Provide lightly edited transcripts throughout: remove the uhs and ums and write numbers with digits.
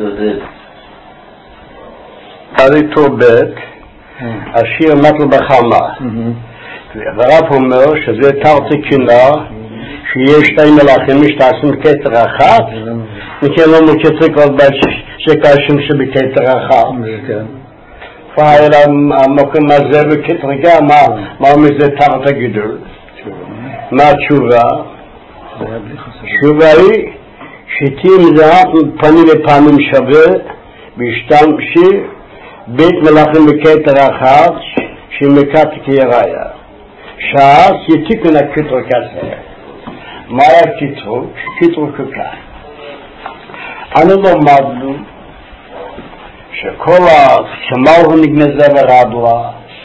טוב ב' השיר מטל בחמה. והרב אומר שזה תרתי קינה שיש שתי מלאכים משתעשים כתר אחת וכן לא מוקצר כל בית שקשים שבכתר אחת פעל המקום הזה בכתרגה מה מזה תרת הגידול מה התשובה? התשובה היא שתהיה מזהה פנים לפנים שווה והשתמשי בית מלאכים בכתר אחת שמקת כיריה שאז יתיק מן הכתרוק הזה. מה היה כתרוק? כתרוק כך. אנו למדנו שכל השמאל נגנזה ורדלה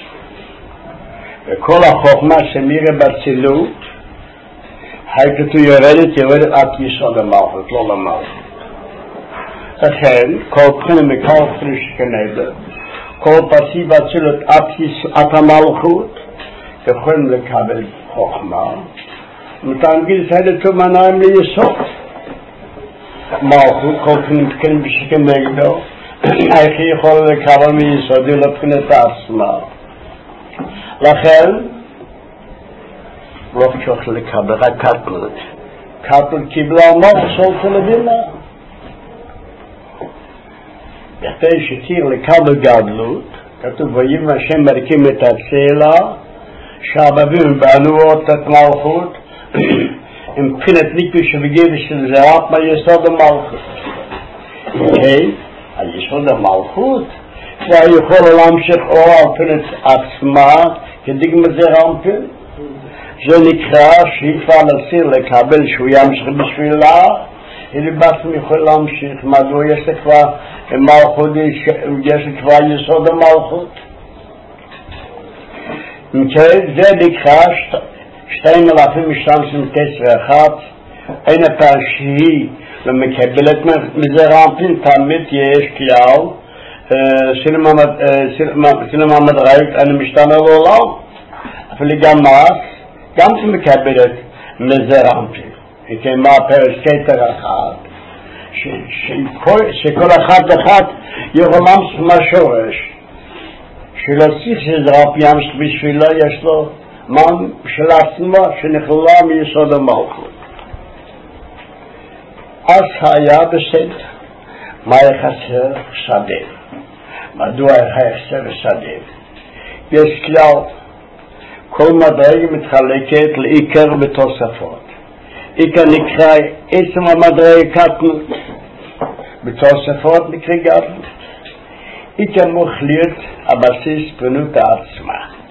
וכל החוכמה שמירה בצילות היכתו יורדת עד יסוד המלכות, לא למלכות. לכן כל בחינה מכל בחינה שכנדר כל פסי בצילות עד המלכות יכולים לקבל חוכמה ותנגיד את הלתו מנעים ליסוד מלכות כל פנים בשכם נגדו איך יכול לקבל מיסודי לבחינת עצמה לכן לא צריך לקבל רק קטלות קטל קיבלה מוח סולת לבינה בכדי שתיר לקבל גדלות כתוב ויבן השם מרקים את הצלע שהבבים בענועות את מלכות עם בחינת ניקוי שבגיב של זהת מהיסוד המלכות היסוד המלכות כבר יכול להמשיך אור על בחינת עצמה כדגמת זרעמפין זה נקרא שהיא כבר לסיר לקבל שהוא ימשיך בשבילה היא בעצם יכול להמשיך מדוע יש כבר מלכות יש כבר יסוד המלכות זה נקרא שתי מלאכים משתמשים כסר אחד אין הפעם שהיא ומקבלת מזרעמפין תמיד יש כלל סילמה מדרעית אני משתנה לעולם אבל גם שמקבלת מזרעמפין כמה פרש כתר אחד שכל אחד יכול להמשיך מהשורש שלא צריך שזרעמפין ימשיך בשבילה יש לו מן של עצמה שנכללה מיסוד המלכות אז היה בסדר מה יחסר? שדה מדוע יחסר שדה? יש כלל כל מדרג מתחלקת לעיקר בתוספות עיקר נקרא עצם המדרג קטנות בתוספות נקרא גדלות עיקר מוחלט הבסיס פנות העצמה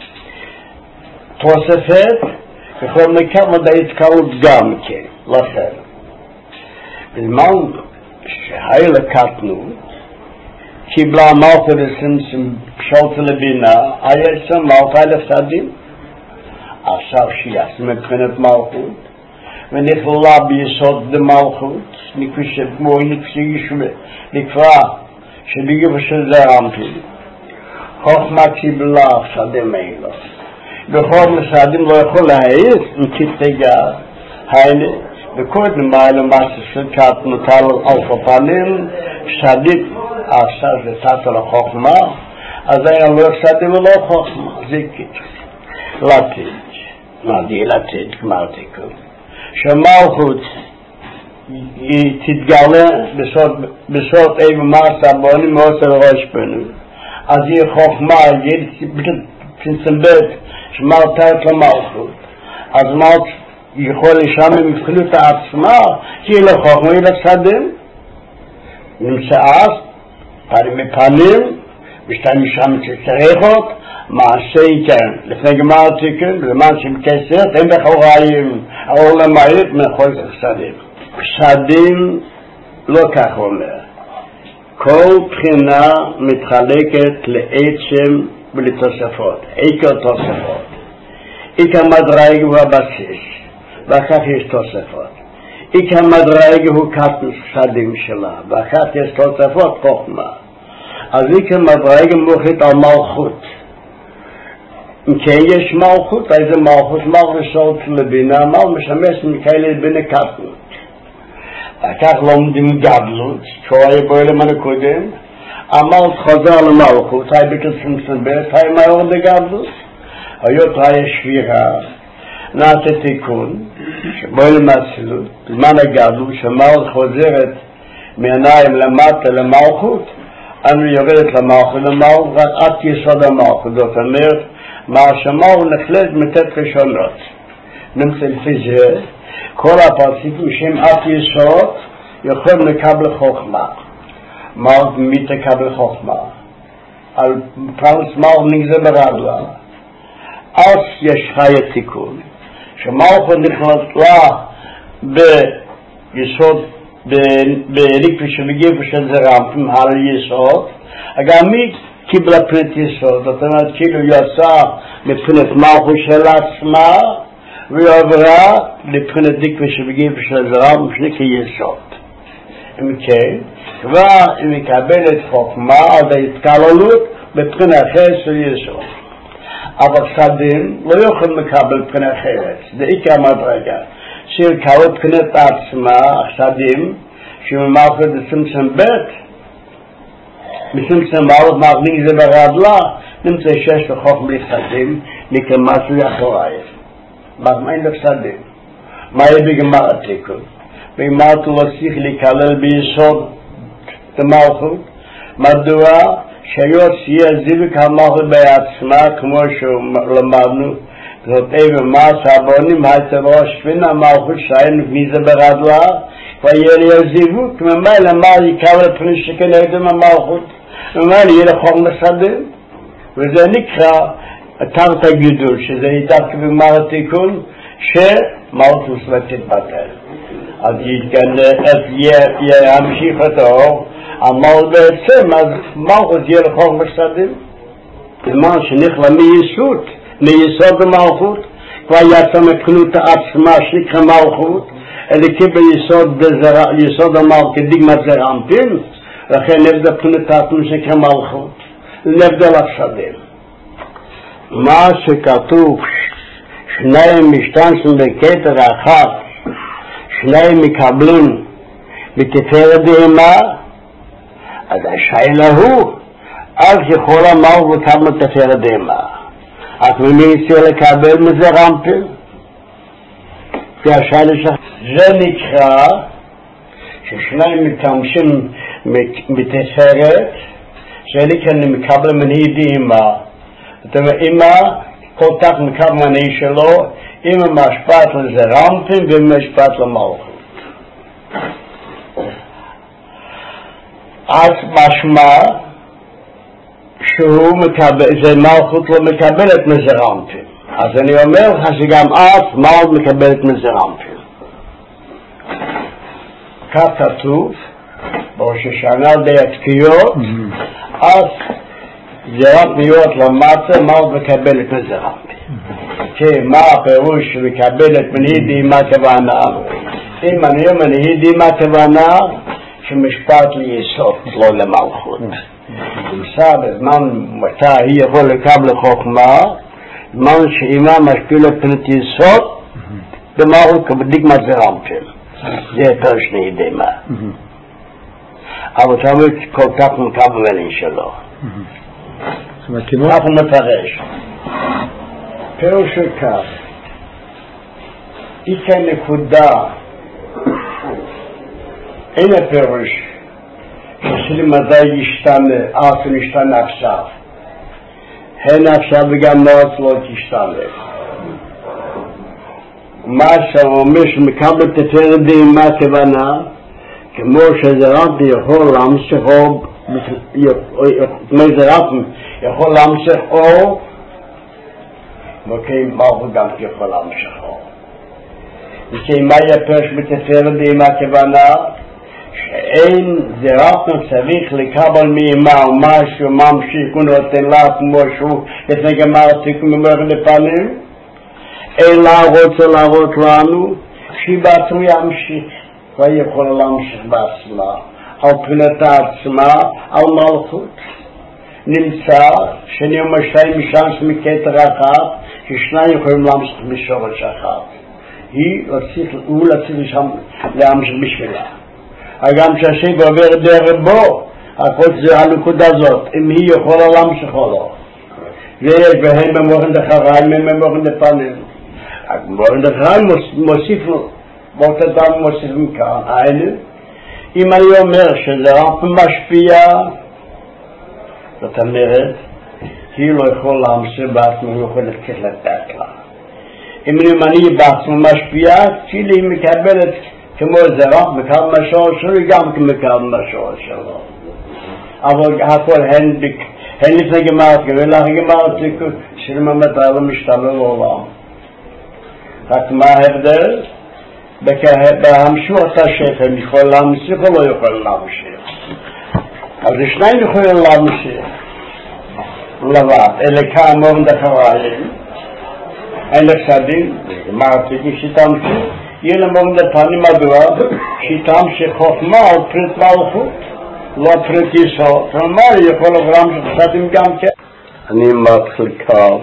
תוספת יכול מקם עד ההתקרות גם כן לכן בזמן שהי לקטנו קיבלה מלכות שולט לבינה היה שם מלכות לפסדים עכשיו שיעשה מבחינת מלכות ונכללה ביסוד דמלכות נקווה שבמו נקווה שבגיב של זרעמפין חוכמה קיבלה פסדים אלו בכל מסעדים לא יכול להעיר מכתגה היינה וקודם מעלה מסע של קט נוטל על פנים שדית עכשיו זה תת על החוכמה אז היה לא שדים ולא חוכמה זה לתת נעדי לתת גמרתי כל שמלכות היא תתגלה בסוד איב מסע בונים מעוצר ראש פנו אז היא חוכמה יהיה תצלבט שמלתת למלכות אז מלכות יכול לשם מבחינת העצמה כי היא לחוכמה היא לפסדים נמצאה פנים מפנים ושתיים משם שצריכות מעשה כן לפני גמר תיקון למען שבקסר אין בחוריים העולם מעט מכל פסדים פסדים לא כך אומר כל בחינה מתחלקת לעצם ולתוספות עיקר תוספות עיקר מדרג הוא הבסיס ואחר יש תוספות עיקר מדרג הוא קטן פסדים שלה ואחר יש תוספות חוכמה אז עיקר מדרג מוחית על מלכות אם כן יש מלכות איזה מלכות מלכות לבינה משמש מכאלה בינה קטנות כך לומדים גדלות, כשהיה בועלם הנקודם, אמר חזר למלכות, היה בקצמצם בית, היה מהירד לגדלות, היות היה שבירה, נעשה תיקון, שבועלם האצילות, בזמן הגדלות, שהמלכות חוזרת מעיניים למטה למלכות, אנו יורדת למלכות, רק עד יסוד המלכות, זאת אומרת, מה שהמלכות נחלט מתת ראשונות. נמצא לפי זה, כל הפרצופים שהם עד יסוד, יכולים לקבל חוכמה. מלכות מי תקבל חוכמה? על פרנס מלכות נגזר ברגלה. אז יש חיי תיקון, שמלכות נכללה ביסוד, בריקבי שמגיע של זרעם, על יסוד, גם מי קיבלה פנת יסוד, זאת אומרת, כאילו יצא מבחינת מלכות של עצמה, והיא עברה לבחינת דיקבי שמגיע של זרעם, משנה כיסוד. אם כן, כבר היא מקבלת חוכמה על ההתקללות בבחינה אחרת של יסוד. אבל חסדים לא יכולים לקבל בחינה אחרת, זה עיקר המדרגה. שיקבלו בחינת עצמה, חסדים, שממלכות בצמצם בית, מצמצם מלכות מאחדים זה ברגלה, נמצא שיש לחוכמה לחסדים, מכמשהו אחרייך. מה אין לחסדים? מה יהיה בגמר התיקון? בגמר לא צריך להיכלל ביסוד המלכות, מדוע שיהיה זיווג המלכות בעצמה, כמו שלמדנו, זאת במעש הבונים, היתברו שפינה המלכות שהיינו מזה ברגלה, ויהיה לי זיווג, ממילא מה יקבל פני שכנגדם המלכות, ממילא יהיה לחוכמה לחסדים, וזה נקרא תרת הגידול, שזה ידעת בגמר התיקון, שמלכות תתבטל. אז ימשיך אותו, אמר בעצם, אז מלכות יהיה לחוכמה לחסדים. מה שנכלה מיסוד המלכות, כבר יצא מבחינת עצמה שנקרא מלכות, אלא קיבל יסוד המלכות כדגמת זרע אנפין, לכן נבדל מבחינת עצמה שנקרא מלכות, נבדל לחסדים. מה שכתוב, שניים משתמשים בכתר אחת, שניים מקבלים בתפארת בהמה, אז השאלה הוא, אז יכול המלכות לקבל בתפארת בהמה. אז ממי צריך לקבל מזה רמפל? זה נקרא ששניים מתמשים בתפארת, זה נקרא מקבל מנהי בהמה. זאת אומרת, אמא כל כך מקבל מנהי שלו, אמא משפט לזה רמפל ואמא משפט למלכות. אז משמע שהוא מקבל, זה מלכות לא מקבלת מזה רמפל. אז אני אומר לך שגם אז מלכות מקבלת מזה רמפל. כך כתוב, בראש השנה די התקיעות, אז זה רק להיות למטה, מלכות מקבלת מזה רמפל. כי מה הפירוש שמקבלת מנהי דימה כוונה? אם אני אומר מנהי דימה כוונה, שמשפט ליסוד, לא למלכות. נמצא בזמן מתי היא יכול לקבל חוכמה, זמן שאימה משפילה פנת יסוד, במלכות כבדגמת זה רמפל. זה יותר שני דימה. אבל תמיד כל כך מקבל מלין שלו. כך הוא מפרש. פירוש כך, איכה נקודה, אין הפירוש שלי מדי ישתנה, אז הוא ישתנה עכשיו. הן עכשיו וגם נועץ לא תשתנה. מה שאומר שמקבל תפארת בהמה כוונה, כמו שזרעתי יכול להמשיך אור, יכול להמשיך אור, וכי מלכות גם יכול להמשיך אור. וכי מה יפרש בתפארת בהמה כוונה? שאין זרעתנו צריך לקבל מאמה או משהו ממשיך ונותן לה כמו שהוא לפני גמר תיקון במערכת לפנים, אלא רוצה להראות לנו שהיא בעצמו ימשיך ויכולה להמשיך בעצמה על פנת העצמה, על מלכות. נמצא שאני אומר שתיים משמש מכתר אחת, ששניים יכולים להמשיך משורש אחת. הוא לצריך להמשיך בשבילה. הגם שהשם עובר דרך בו, הכל זה הנקודה הזאת, אם היא יכולה להמשיך או לא. ויש בהם במורן דחריים, הם במורן דפנים. במורן דחריים מוסיף לו, באותה דם מוסיפים כאן, היינו, אם אני אומר שזה רק משפיע, זאת אומרת, היא לא יכולה להמשיך בעצמו, היא יכולה לתת לה. אם אני בעצמו משפיע, כאילו היא מקבלת כמו זה רק מקבל משהו שלו, גם מקבל משהו שלו. אבל הכל הן לפני גמרת, ולאחר גמרת שלממת העולם משתנה לעולם. רק מה ההבדל? בהמשוך השפם יכול להמשיך או לא יכול להמשיך. אז שניים יכולים להמשיך לבד, אלה כאמור דחריים, אין לחסדים, אמרתי שתמשיך, יהיה למורד הפנים מדוע, שתמשיך חוכמה על פרט מלכות, לא פרט יסוד, כלומר יכול להמשיך חסדים גם כן. אני מתחיל כאן,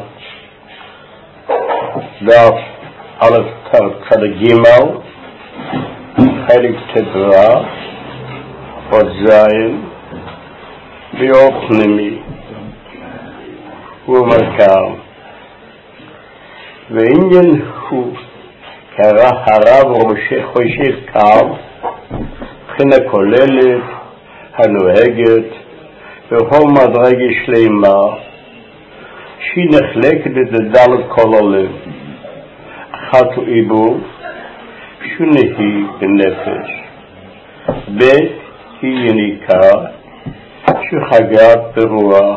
דף א' צד ג' חלק תדרה, עוד זין, ביור פנימי, ומרכב. ועניין הוא הרב חושב קו, בחינה כוללת, הנוהגת, וכל מדרגה שלמה, שהיא נחלקת לדלת כל הלב. אחת הוא עיבור, שונה היא בנפש. ב' היא יניקה, שחגת ברוח.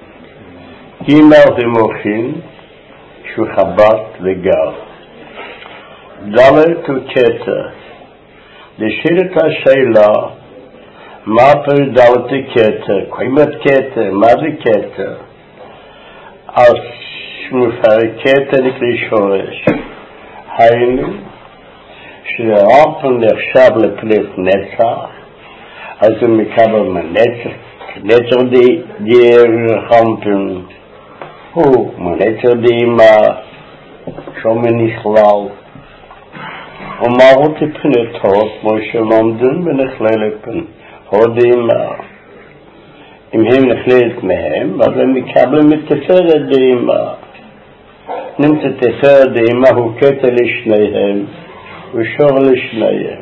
ג' זה מוחין, שהוא חבת וגר. ד' הוא קטע. לשאלת השאלה, מה פרק ד' קטע? קיימת קטע, מה זה קטע? אז מפרק קטע נקרא שורש. היינו, שהרמב"ם נחשב לפלט נצח, אז הוא מקבל מנצח, נצח די רמב"ם, הוא מנצח דאימה, שומע נכלל, ומהות פנתות, כמו שלומדים ונכללת פן, דאימה. אם הם נכללת מהם, אז הם מקבלים את תפארת דאימה. נמצא תפארת דאימה הוא קטע לשניהם, ושור לשניהם.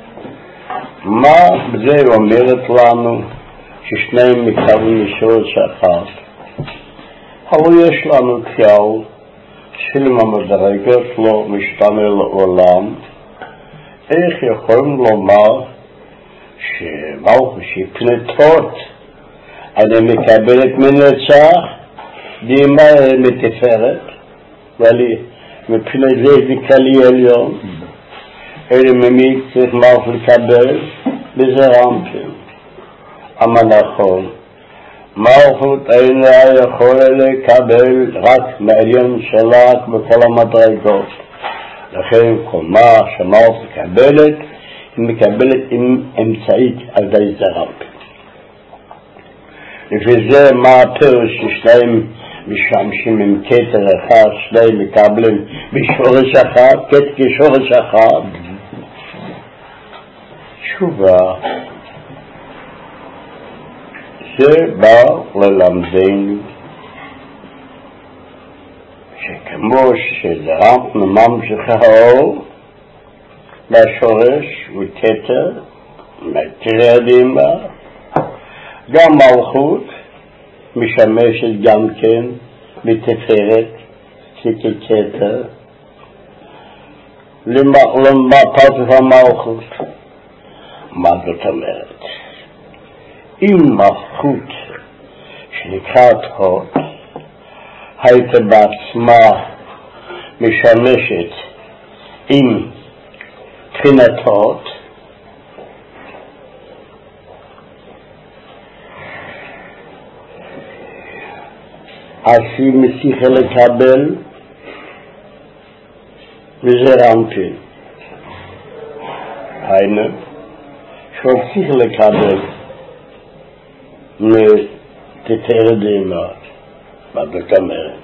מה זה אומרת לנו ששניהם מקבלים משורש אחד? אבל יש לנו כלל של המדרגות לא משתנה לעולם. איך יכולים לומר שמלכות פנתות אני מקבלת מנצח דאימה מתפארת, ומבחינת זה נקרא לי עליון, אלא ממי צריך מלכות לקבל, וזה רמב"ם. אבל נכון, מלכות אינה יכולה לקבל רק מעליון שלה בכל המדרגות. לכן כל מה שמלכות מקבלת, היא מקבלת עם אמצעית על ידי זה רמב"ם. לפי זה מה הפירוש ששניים משתמשים עם כתר אחד, שניים מקבלים בשורש אחד, כתר כשורש אחד. תשובה, זה בא ללמדנו שכמו שרמב"ם ממשיך האור מהשורש וכתר, מתראה דאימה, גם מלכות משמשת גם כן בתפארת ככתר לפרצוף המלכות. מה זאת אומרת? אם מלכות שנקראת הוד הייתה בעצמה משמשת עם בחינת הוד, אז היא מצליחה לקבל וזה רמב"ם. היינו, שהוא צריך לקבל מתפארת דאימה. מה זאת אומרת?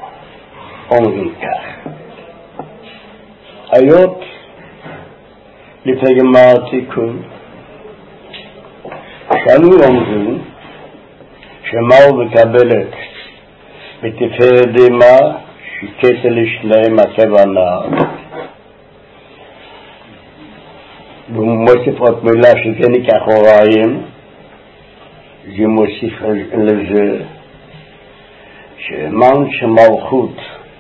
אומרים כך, היות לפני גמר תיקון, שאנו אומרים שמהו מקבלת בתפארת דמה שקטע לשניהם הכוונה, והוא מוסיף עוד מילה שזה ניקח הוראים, זה מוסיף לזה שאמרנו שמלכות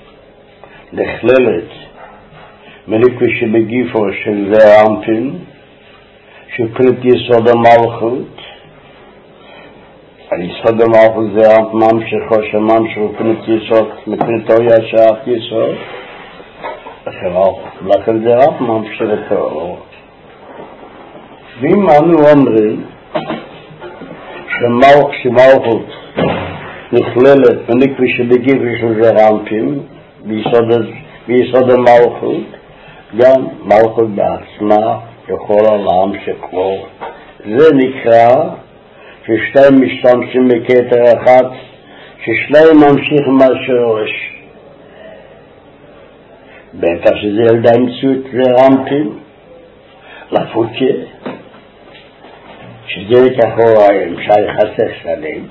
נכללת מליקוי שבגיפו של זעיר אנפין, שפלט יסוד המלכות, היסוד המלכות זה ממשיכו שממשיכו פלט יסוד, מפלטו ישך יסוד, לכן זה רק ממשיכו. ואם אנו אומרים שמלכות נכללת מליקוי שבגיפו של זעיר אנפין, ביסוד המלכות, גם מלכות בעצמה יכולה להמשיך לו. זה נקרא ששתיים משתמשים בכתר אחד, ששניים ממשיך מהשורש. בטח שזה ילדה מציאות זעיר אנפין, לפוקה, שזה ניקח הוראים, שי חסך שדים,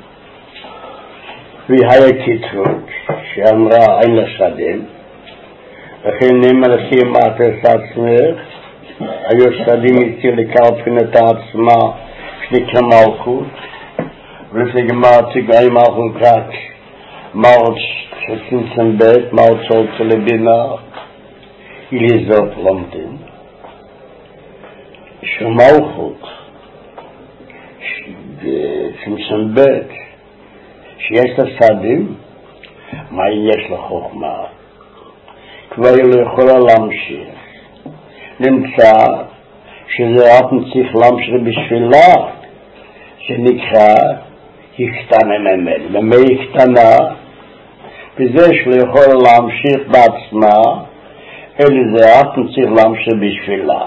והיה כתרות שאמרה אין לה שדים, לכן נאמר לפי מעטת עצמך, היו שדים איתי לקרב פנת עצמה שנקרא מלכות, ולפני גמר תגעי מלכות רק מלכות שצמצם בית, מלכות צולצה לבינה, איליזות למתין. שמלכות צמצם בית, שיש לה שדים, מה יש לה חוכמה? כבר היא לא יכולה להמשיך. נמצא שזה רק צריך להמשיך בשבילה, שנקרא היא קטנה ממנו. למה היא קטנה? בזה שלא יכולה להמשיך בעצמה, אלא זה רק צריך להמשיך בשבילה.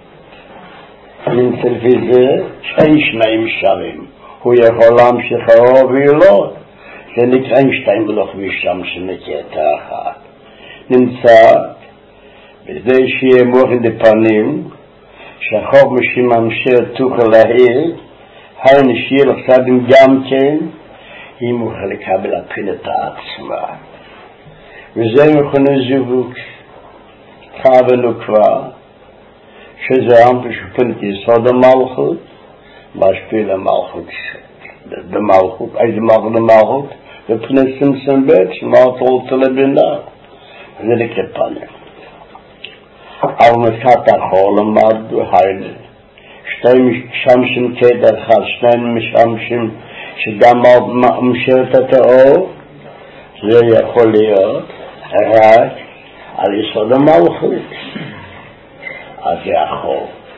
נמצא לפי זה שאין שניים שווים. הוא יכול להמשיך הרוב והיא לא. זה נקרא שתיים ולא חמישם שנקרא אחת. נמצא בזה שיהיה מוכן דפנים שהחוק משממשר תוכל להעיר, היינו שיהיה לחסדים גם כן, היא מוכן לקבל הפינתה עצמה. וזה מכונה זיווג. קבלנו כבר שזה עם שפינית יסוד המלכות, משפיע למלכות במלכות, איזה מלכות למלכות, ופני צמצם בית שמלכות רוצה לבינה. זה נקרא פנים. אבל מפתח חול למד והיינו. שתיים משמשים כתר אחד, שניים משמשים שגם משרת את האור, זה יכול להיות רק על יסוד המלכות. אז זה יכול.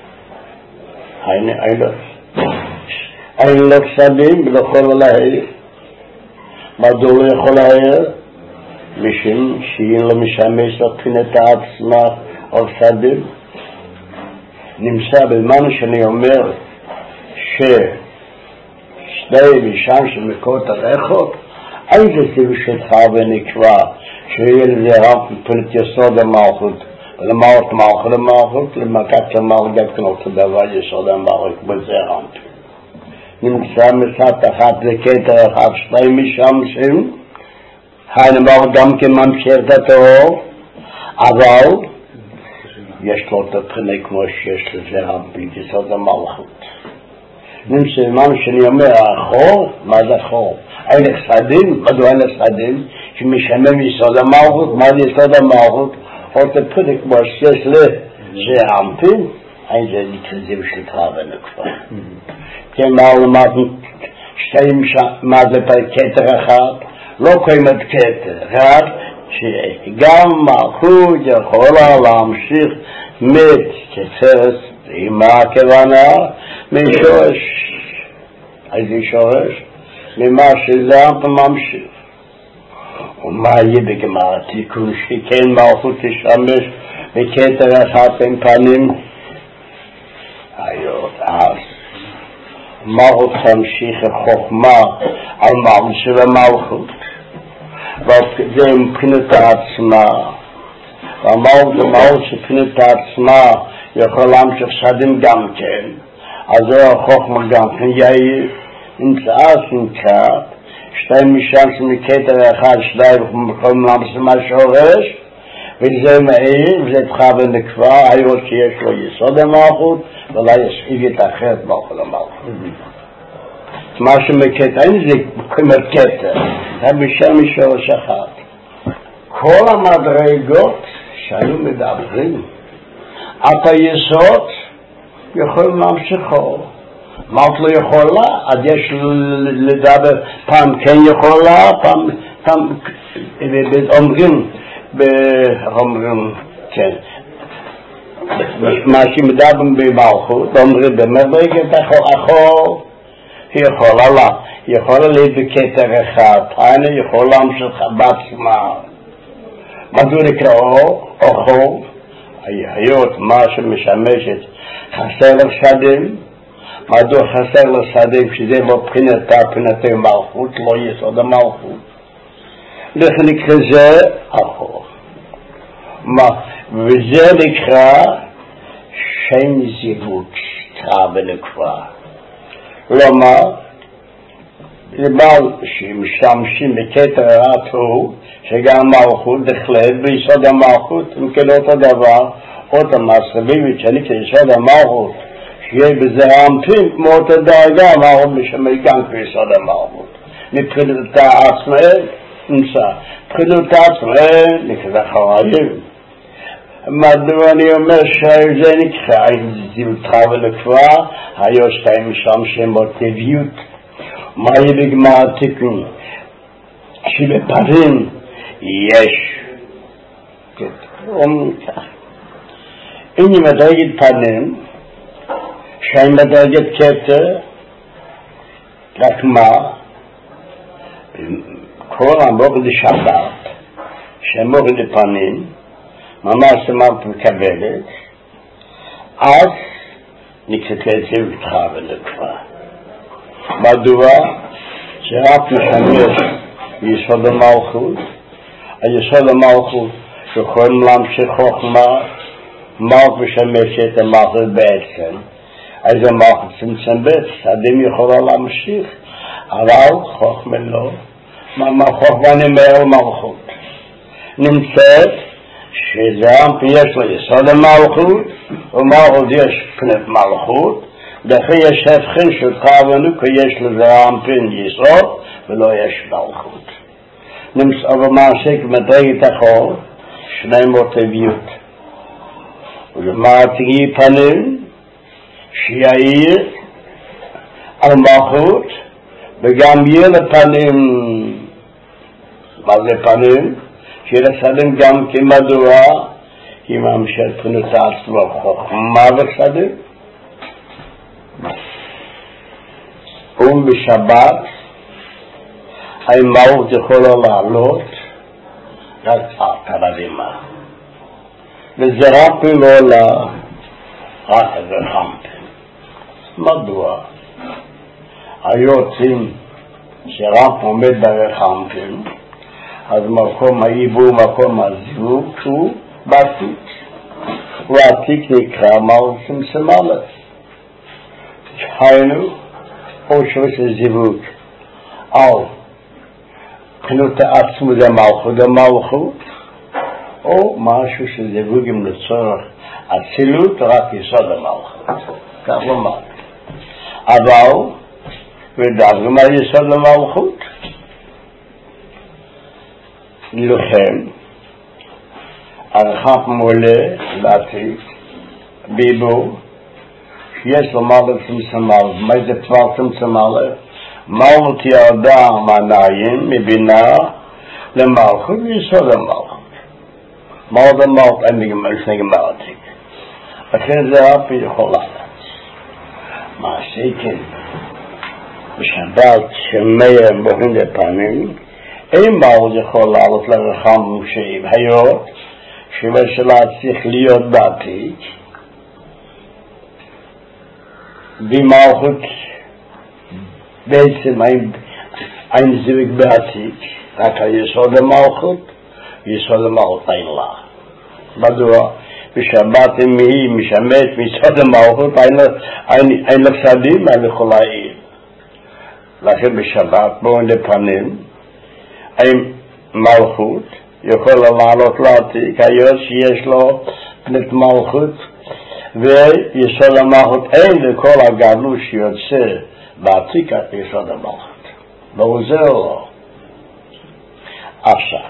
אין לו שדים ולא יכול להעיר. מדוע לא יכול להעיר? משום שהיא לא משמש לבחינת עצמה או שדים. נמצא בזמן שאני אומר ששני משם שמקורת הרחוב, איזה סיבושתך ונקבע שיהיה לזה רק מבחינת יסוד המלכות, ולמערכת מלכות למלכות, למכת למלכות דקנות לדבר יסוד המלכות בזה רמפי. נמצא מסעת אחת וכתר אחת, שני משמשים, היינו גם כממשיך את האור, אבל יש לו את הבחינה כמו שיש לזה רמפי, יסוד המלכות. נמצא מה שאני אומר, החור, מה זה חור? אין שדים, מדוע אין שדים? שמשמם יסוד המלכות, מה זה יסוד המלכות? עוד הבחינה כמו שיש לזה רמפי, אין זה נקרא זה בשלך ונקפה. כן, מה למדנו שתיים מה זה כתר אחד? לא קיימת כתר, רק שגם מלכות יכולה להמשיך מתפארת עם הכוונה משורש. איזה שורש? ממה שזה ממשיך. ומה יהיה בגמר התיקון שכן מלכות תשמש בכתר אחד עם פנים? אז מלכות תמשיך חוכמה על מעל של המלכות, וזה מבחינת עצמה, והמלכות שפחינת עצמה יכול להמשיך שדים גם כן, אז הוא החוכמה גם כן יאיר, נמצאה סנקת, שתיים משם שמקטר אחד, שתיים יכולים להמשיך מה שורש, וזה מאיר, וזה תחווה נקבע, היות שיש לו יסוד המלכות, ולא יסחיג את אחרת באוכל המלכות. מה שמקטר, אין זה כמר קטר, זה בשם משורש אחד. כל המדרגות שהיו מדברים, את היסוד יכולים להמשיכו. מה את לא יכולה? אז יש לדבר, פעם כן יכולה, פעם אומרים, כן. מה שמדברים במלכות, אומרים במדרגת אחור, היא יכולה לה, היא יכולה להיות בכתר אחד, היא יכולה להמשיך בעצמה. מדוע נקראו אחור? היות מה שמשמשת חסר לשדים, מדוע חסר לשדים שזה מבחינתי מלכות, לא יסוד המלכות. לכן נקרא זה אחור. וזה נקרא שם זיווג, ונקרא. למה? למה שמשתמשים בכתר הרעתו, שגם מלכות דחלט ביסוד המלכות, וכן אותו דבר, אותה מסביבית שאני כיסוד המלכות, שיהיה בזה האמפים כמו אותה דרגה, מלכות משמש גם כיסוד המלכות. מבחינת העצמאי, נמצא. מבחינת העצמאי, נקרא חראים. מדוע אני אומר שזה נקרא, זיוותך ולקבוע, היו שתיים משתמשים בטבעיות. מה יהיה בגמר התיקון? שבפנים יש, אומרים כך, אם היא מדרגת פנים, שהיא מדרגת כתר, רק מה? כל המורד לשבת, שהמורד לפנים, ממש אמרת מקבלת, אז נקראת לזה ובתך ולקבוע. מדוע? שרק משמש יסוד המלכות, היסוד המלכות יכולים להמשיך חוכמה, מלכות משמשת המלכות בעצם, אז המלכות צמצם בית, שדים יכולה להמשיך, אבל חוכמה לא. חוכמה נאמר מלכות. נמצאת שזה יש לו יסוד המלכות, ומלכות יש פנת מלכות, לכן יש הבחין שלך ונו כי יש לזה אנפין יסוד ולא יש מלכות. נמצא במעשה כמדרגת אחור, שני מוטביות. ולמעטי פנים, שיעיר על מלכות, וגם יהיה לפנים, מה זה פנים? שיהיה לסדים גם כמדוע, כי ממשל פנות עצמו חוכמה וסדים. ובשבת המלכות יכולה לעלות רק על הרימה, וזה רק לא עולה רק על הרחמפן. מדוע? היוצאים שרק עומד ברחמפן, אז מקום העיבור, מקום הזיווג הוא בעתיק, והעתיק נקרא מלכות סמלת. היינו או שעושה זיווג על פנות העצמות המלכות, או משהו שזיווג עם לצורך אצילות רק יסוד המלכות, כך לומר. אבל ודאגים על יסוד המלכות, לכן הרחב מולה לעתיק ביבו יש לו מלכות צמצמל. מה זה כבר צמצמל? מלכות ירדה מהעיניים מבינה למלכות ויסוד המלכות. מלכות המלכות אין נגמר עתיק. לכן זה רק יכול לעלות. מה שכן בשבת שמאיר בוחן לפנים, אין מלכות יכול לעלות לרחם שהיות שבשלה צריך להיות בעתיק, במלכות בעצם אין זיווג בעתיק, רק היסוד המלכות, יסוד המלכות אין לה. מדוע? בשבת אם היא משמש מצד המלכות, אין לה פסדים, אין יכולה עיר. לכן בשבת בואו לפנים, עם מלכות, יכולה לעלות לעתיק, היות שיש לו פנית מלכות, ויסוד המלכות אין לכל הגדלות שיוצא בעתיק את יסוד המלכות. לא זה לא. עכשיו,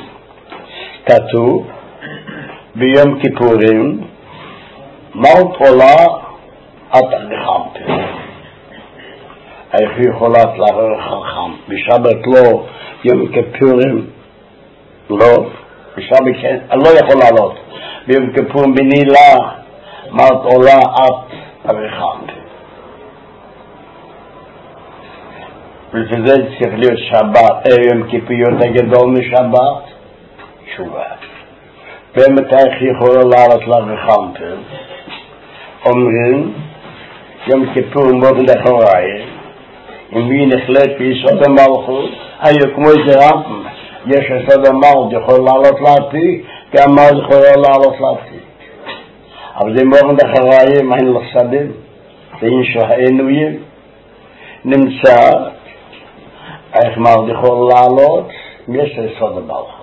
כתוב ביום כיפורים, מלכות עולה את החמתם. איך היא יכולה לעבור חכם? בשבת לא, יום כיפורים לא, בשבת כן, לא יכול לעלות. ביום כיפורים בנילה, מלכות עולה את החמתם. ולזה צריך להיות שבת, יום כיפור יותר גדול משבת, תשובה. באמת איך יכולה לעלות לחמתם? אומרים, יום כיפור מאוד לחוראי, אם היא נחלט ביסוד המלכות, היו כמו איזה רמפם, יש יסוד המלכות, יכול לעלות לעתיק, גם מה יכול לעלות לעתיק. אבל זה מאוד לחוראי, אין לו שדים, זה אין שהעינויים, נמצא, איך מלכות יכול לעלות, יש יסוד המלכות.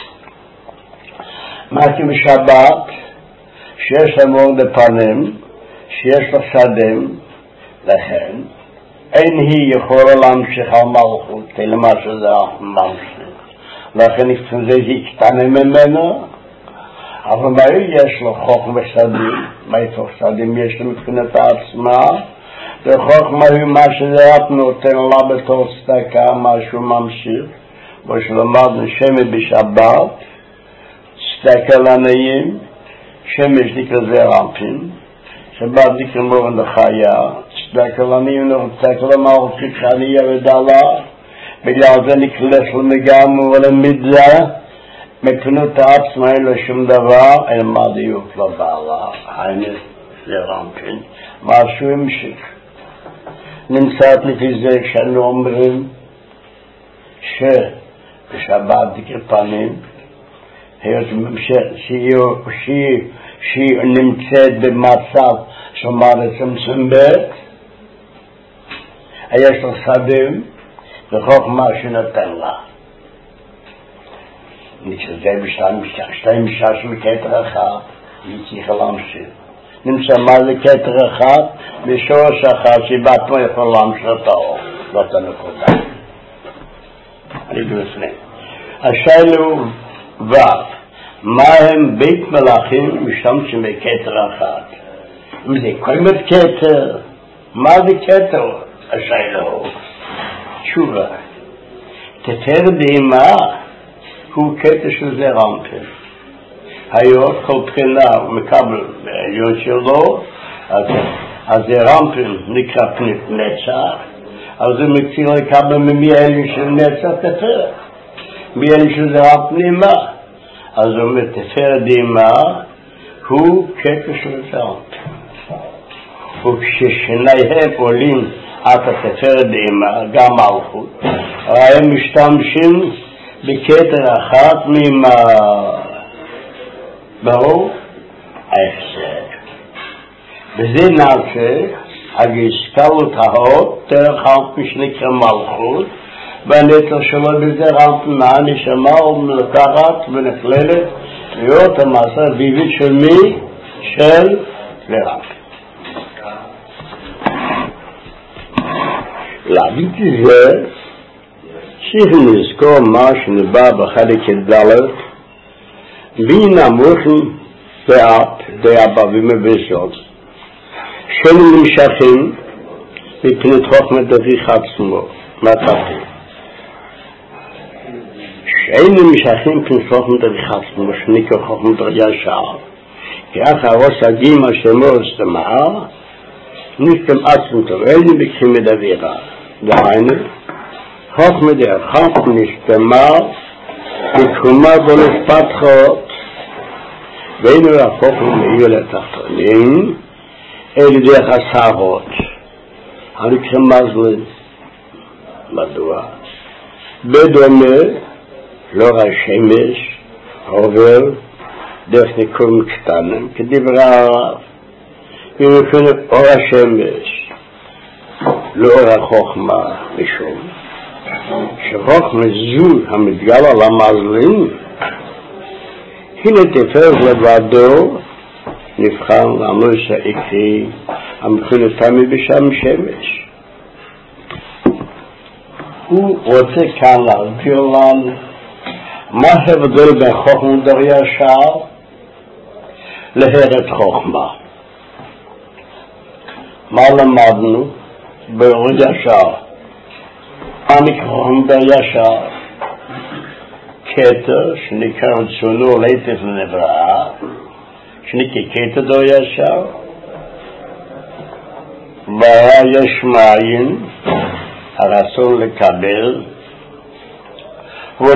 מה בשבת, שיש לנו לפנים, שיש לו שדים, לכן, אין היא יכולה להמשיך על מלכות, למה שזה ממשיך. לכן זה קטנה ממנו, אבל מה יש לו חוכמה שדים? מה איתו שדים יש לו מבחינת עצמה? וחוכמה היא מה שזה את נותן לה בתור צדקה, משהו ממשיך, ושלמדנו שמש בשבת, צדקה לעניים, שמש נקרא זה רמפים, שבת נקרא מורן לחיה, צדקה לעניים צדקה למלכות חניה ודלה, בגלל זה נקלס למגם ולמידה, מבחינת עצמה אין לו שום דבר, אין מה דיוק לבעלה, העניין זה רמפים, משהו המשיך. נמצאת לפי זה כשאנו אומרים שבשבת נקרא פנים, שהיא נמצאת במצב שאומרת צמצום בית, יש לו שדים וחוכמה שנתן לה. נצטזה בשתיים משש מקטר אחד, היא צריכה להמשיך. נמצא מה זה קטר אחד, בשורש אחד שבאת לא יכול להמשיך את האור, זאת הנקודה. אני לפני. השאלה הוא מה הם בית מלאכים משתמשים בכתר אחד? אם זה קוימת כתר, מה זה כתר? השאלה הוא תשובה. כתר דהימה הוא כתר של זה רמפם. היות כל בחינה מקבל בעליון שלו, אז זה רמפם נקרא פנית נצח, אז הוא מציע לקבל ממי העליון של נצח כתר. מי העליון של זה רמפם נעימה. אז הוא אומר, תפארת דהימה הוא כתר של רמפם. וכששניהם עולים עד התפארת דהימה, גם מלכות, הם משתמשים בכתר אחת ברור? ההפסק. וזה נעשה הגזכרות ההוד, דרך רמפם שנקרא מלכות, והנצח שלו בזה רמפם מהנשמה ומלקחת ונכללת להיות המעשה הביבית של מי? של לרמפם. להגיד את זה, צריך לזכור מה שנבע בחלק ד' בין המוחים דאבא ומבסות שהם נמשכים מפני חוכמת דריך עצמו מהתחתית שהם נמשכים מפני חוכמת דריך עצמו שנקרא חוכמת ישר כי אחר ראש הגימה שמו הסתמאה נקרא עצמו טוב אלה בקחים מדבירה דהיינו חוכמת דריך נשתמאה בתחומה בו לפתחות ואינו להפוך ומעיר לתחתונים אלה דרך הסערות הנקרא מזלין מדוע בדומה לא השמש עובר דרך ניקום קטנים, כדברי הרב, ולפני אור השמש, לאור החוכמה, משום שחוכמה זו המתגלה למזלים, הנה תפארת לבדו, נבחן לנוס העיקרי, המכונתם בשם שמש. הוא רוצה כאן להסביר לנו מה ההבדל בין חוכמה דור ישר להרד חוכמה. מה למדנו באור ישר? אני חוכמה דור ישר, כתר שנקרא רצונו ליטף לנבראה, שנקרא כתר דור ישר, יש מעין הרצון לקבל, והוא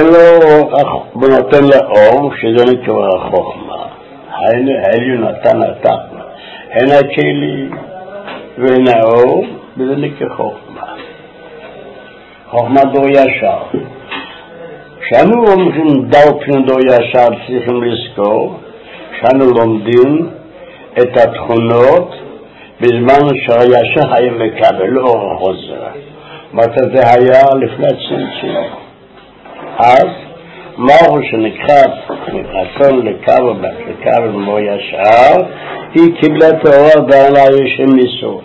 נותן לו אור, שזה נקרא החוכמה. העליון נתן הן הכלי והן האור, וזה נקרא חוכמה. חוכמה דור ישר. כשאנו אומרים דרכנו דור ישר, צריכים לזכור שאנו לומדים את התכונות בזמן שהישר היה מקבל אור חוזר. מתי זה היה? לפני הצמצום. אז מהו שנקרא רצון לקבל במו ישר, היא קיבלה את האור ועלה ישם ניסו.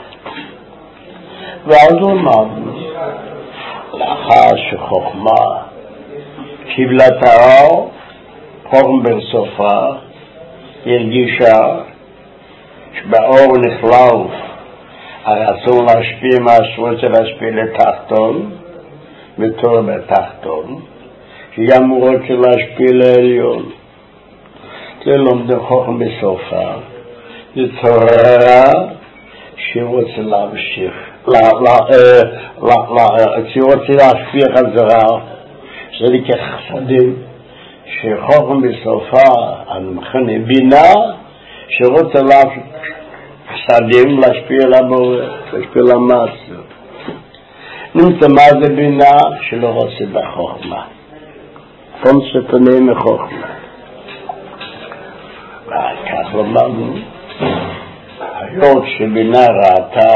ואז למדנו, לאחר שחוכמה קיבלה את האור, חוכמה בסופה הרגישה שבאור נכלל הרצון להשפיע משהו, רוצה להשפיע לתחתון, בתור בתחתון, שהיא אמורות להשפיע לעליון. זה לומד חוכמה בסופה, זה תורה שרוצה להמשיך, שרוצה להשפיע חזרה, זה נקרא חסדים, שחוכמה בסופה, המכנה בינה, שרוצה חסדים להשפיע למורה, להשפיע למעשה. נמצא מה זה בינה שלא רוצה בחוכמה. פעם שפנה מחוכמה. וכך למדנו, היות שבינה ראתה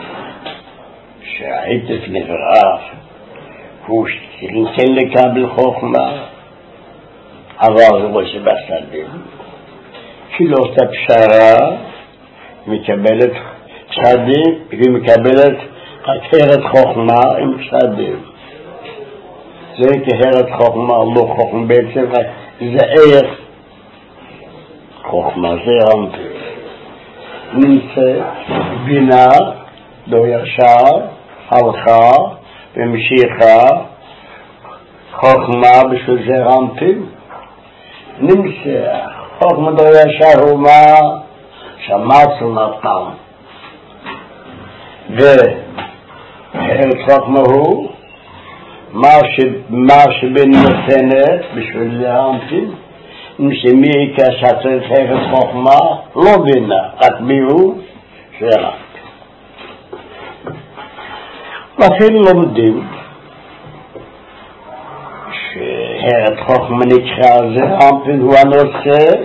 שהעיטף נברא, הוא כן לקבל חוכמה, אבל הוא רוצה בחסדים. שהיא לא עושה פשרה, מקבלת חסדים, והיא מקבלת כהרת חוכמה עם חסדים. זה כהרת חוכמה, לא חוכמה בעצם, זה ערך חוכמה, זה רמפה. נמצא בינה, דור ישר, הלכה ומשיכה, חוכמה בשביל זה רמפה. נמצא חוכמה דור ישר הוא מה? שמעצו נתן. והערת חוכמה הוא מה שבין נותנת בשביל להמתין, מי כשצריך הערת חוכמה לא בינה, רק מיהו שרק. לכן לומדים שהערת חוכמה נקרא זה המתין הוא הנושא,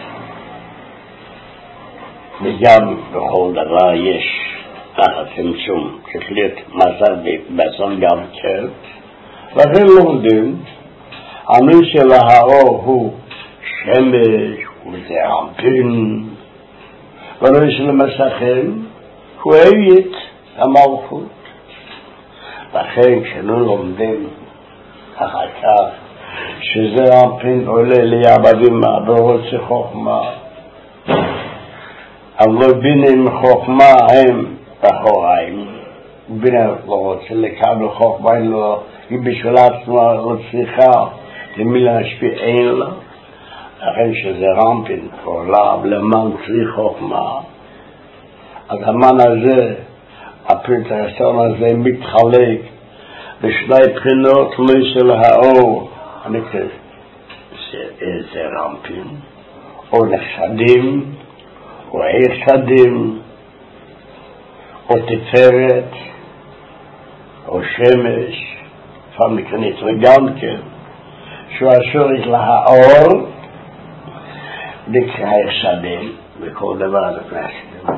וגם בכל דבר יש תחת צמצום, צריך להיות מזל ובזון גם כן. לכן לומדים, המין של האור הוא שמש, וזה אמפין, והמין של המסכים הוא אית המלכות. לכן כשנו לומדים אחר כך, שזה אמפין עולה ליעבדים בערוץ חוכמה, אבל בינה עם חוכמה הם בחוריים. בינה לא רוצה לקבל חוכמה, היא בשביל עצמה לא צריכה למי להשפיע, אין לה. לכן שזה רמפין בעולם, למען צריך חוכמה. אז המן הזה, הפרט הראשון הזה מתחלק בשני בחינות של האור. אני חושב שזה רמפין, או נחשדים, או חסדים, או תפארת, או שמש, פעם נקראת וגם כן, שהוא השורש להאור, דקראי שדם, וכל דבר לפני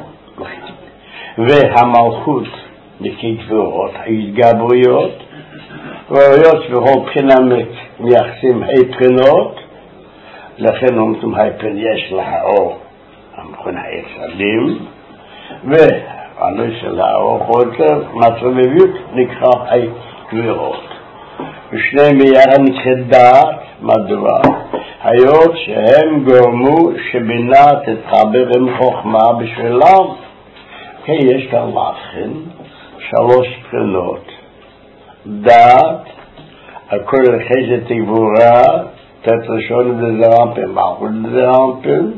והמלכות לכגבורות, ההתגברויות, והיות וכל בחינה מייחסים היפנות, לכן אומרים היפן יש להאור, המכון היצדים, והנוי של האור חולצר, מצרבביות נקרא הגבורות. ושניהם ביחד נקרא דעת, מדוע? היות שהם גורמו שבינה תתחבר עם חוכמה בשבילם, כן יש כאן לכן 3 בחינות. דעת, הכל לחסד גבורה, תתרשון דזרמפן, מלכות דזרמפן,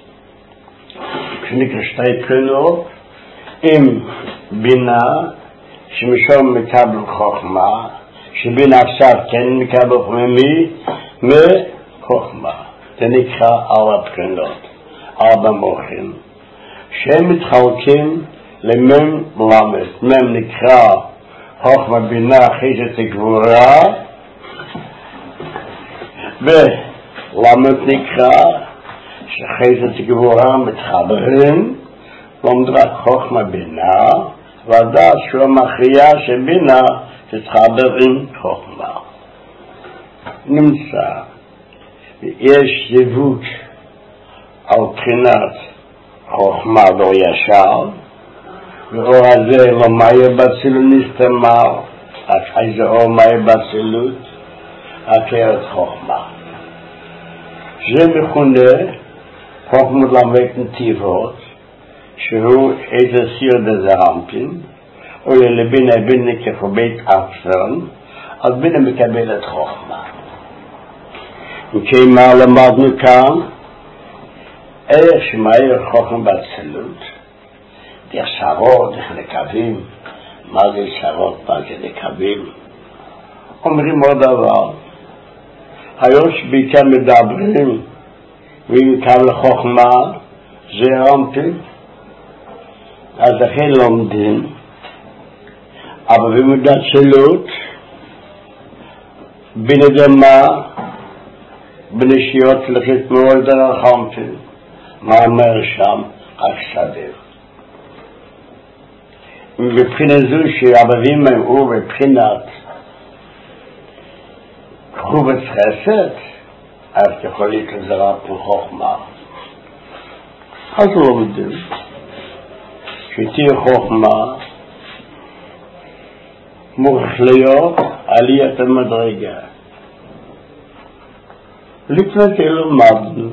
שנקרא 2 בחינות, עם בינה, שמשום מקבל חוכמה, שבינה עכשיו כן מקבל חוכמה מחוכמה. זה נקרא 4 בחינות, 4 מוחים, שהם מתחלקים למם למד. מם נקרא חוכמה בינה חסד גבורה, ולמד נקרא שחסד גבורה מתחברים, לומד רק חוכמה בינה, ודעת שהוא מכריע שבינה תתחבר עם חוכמה. נמצא, יש זיווג על בחינת חוכמה לא ישר, ואור הזה לא מהי בצילות נסתמר, רק איזה אור מהי בצילות, הכרת חוכמה. זה מכונה חוכמה למד נתיבות, שהוא איזה סיר דזרמפין, או לבינה בינה כחובית אפסרן, אז בינה מקבלת חוכמה. וכי מה למדנו כאן? איך שמהי חוכמה בצילות, דרך שרות, דרך נקבים, מה זה שרות, מה זה נקבים? אומרים עוד דבר, היום שבעיקר מדברים, ואם קבל חוכמה, זה רמפין, אז לכן לומדים, אבל במודעת צילות, בנדמה, בנשיות לחית מאוד הרחמפין, מה אומר שם? אכסדר. מבחינת זו שהרבבים אמרו מבחינת חובץ חסד, אז יכול להתגזרה פה חוכמה. אז לומדים שתהיה חוכמה מוכרח להיות עליית המדרגה. לפני למדנו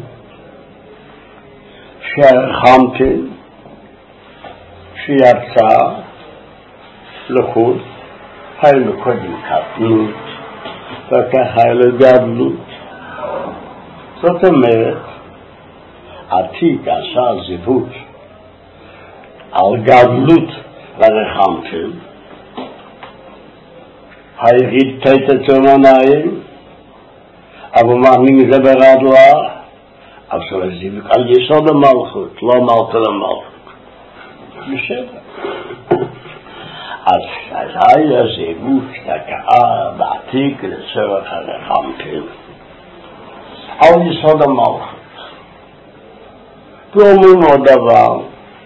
שהרחמפין שיצא לחוץ, היינו קודם קטנות, וכך היינו גדלות. זאת אומרת, עתיק עשה זיווג על גדלות לרחמפין, היריד תתת עמניים, אבל מאמין זה ברד לה, אבל זה זיווג על יסוד המלכות, לא מלכות למלכות. בסדר. אז היה זיווג תקעה בעתיק לצורך הרחמפין, על יסוד המלכות. ואומרים עוד דבר,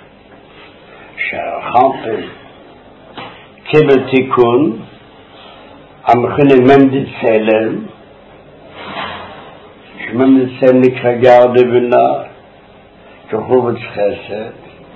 שהרחמפין קיבל תיקון, המכונה ממד צלם, שממד צלם נקרא גר דבינה, כחובץ חסד,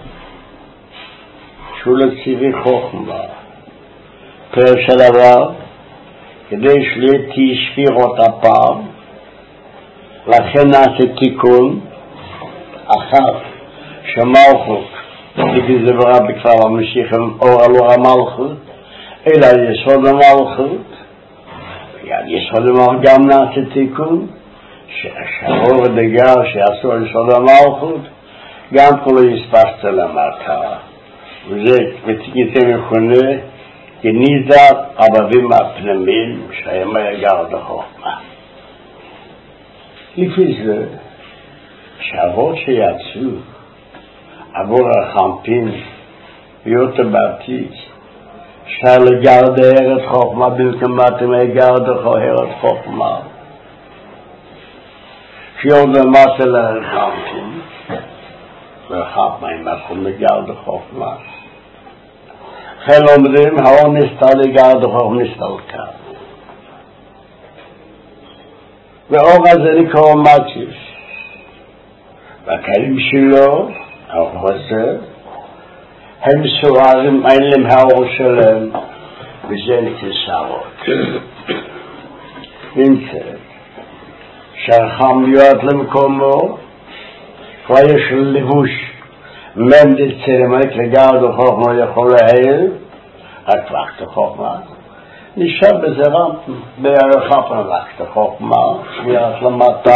שהוא לצירי חוכמה. פרש הדבר, כדי שתהיה שפירות הפעם, לכן נעשה תיקון, אחת, שמלכות, בגלל זה ברב בכלל המשיך עם אור אלור המלכות, אלא יסוד המלכות, ועל יסוד המלכות גם נעשה תיקון, שהאור דגר שעשו על יסוד המלכות, גם כולו יספסת למטה, וזה ותגידי מכונה, גניזת עבבים הפנימיים שהם יגר בחוכמה. לפי זה, שהאבות שיצאו עבור הרחמפין ויותר בעתיד, שלגר דארץ חוכמה בלכמתם יגר דארץ חוכמה, Für den Maße Rampin. וחף מים מקום לגר דחוף מה חל אומרים האור נסתר לגר דחוף נסתר כאן ואור הזה נקרא מציף והכלים שלו האור הזה הם סוערים אין להם האור שלהם וזה נקסרות נמצא שהחם מיועד למקומו כבר יש לבוש מנדל צלמנק לגר דחוכמה יכול להעיר רק וक्त החוכמה נשאר בזה רמפן בערכה פנווקת החוכמה שמירת למטה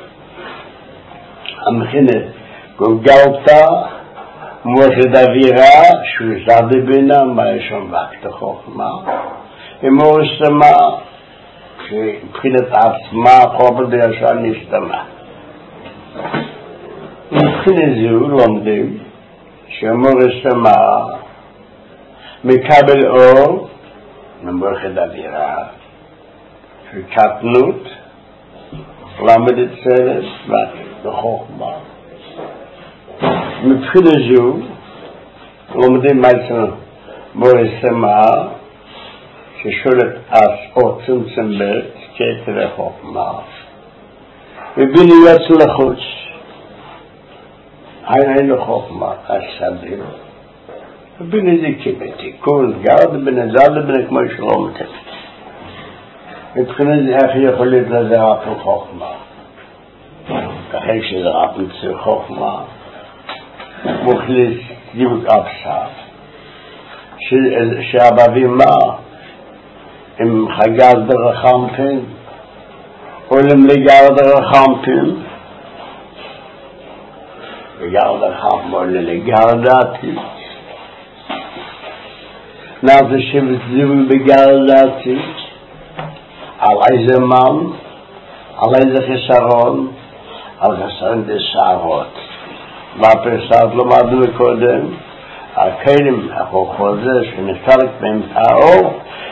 המכינת גולגלתה מועכד אווירה שהוא זד בינה מה יש שם וक्त החוכמה אמור הסתמה שמבחינת עצמה חופר בישר נסתמה מבחינת זו לומדים שאמור הסתמה מקבל אור ממועכד אווירה של קטנות למד את צלס וחוכמה מבחינת זו לומדים מעצם מור הסתמה ששולט או צמצם בית כתר החוכמה וביני יצא לחוץ אין לו חוכמה הסביר וביני זה כבתיקון גרד בני זד בני כמו שלום תפת מבחינת זה איך יכול להיות לזה רק חוכמה ככה שזה רק מציר חוכמה מוכליס דיוק אבסר שהבבים מה אם חגר דרחמפן עולם לגר דרחמפן לגר דרחמפן עולה לגר דעתי נעשה שבט זיבל בגר דעתי על איזה מן על איזה חסרון על חסרון דשערות מה פרסת למדנו קודם הכלים החוזה שנפתרק בהם האור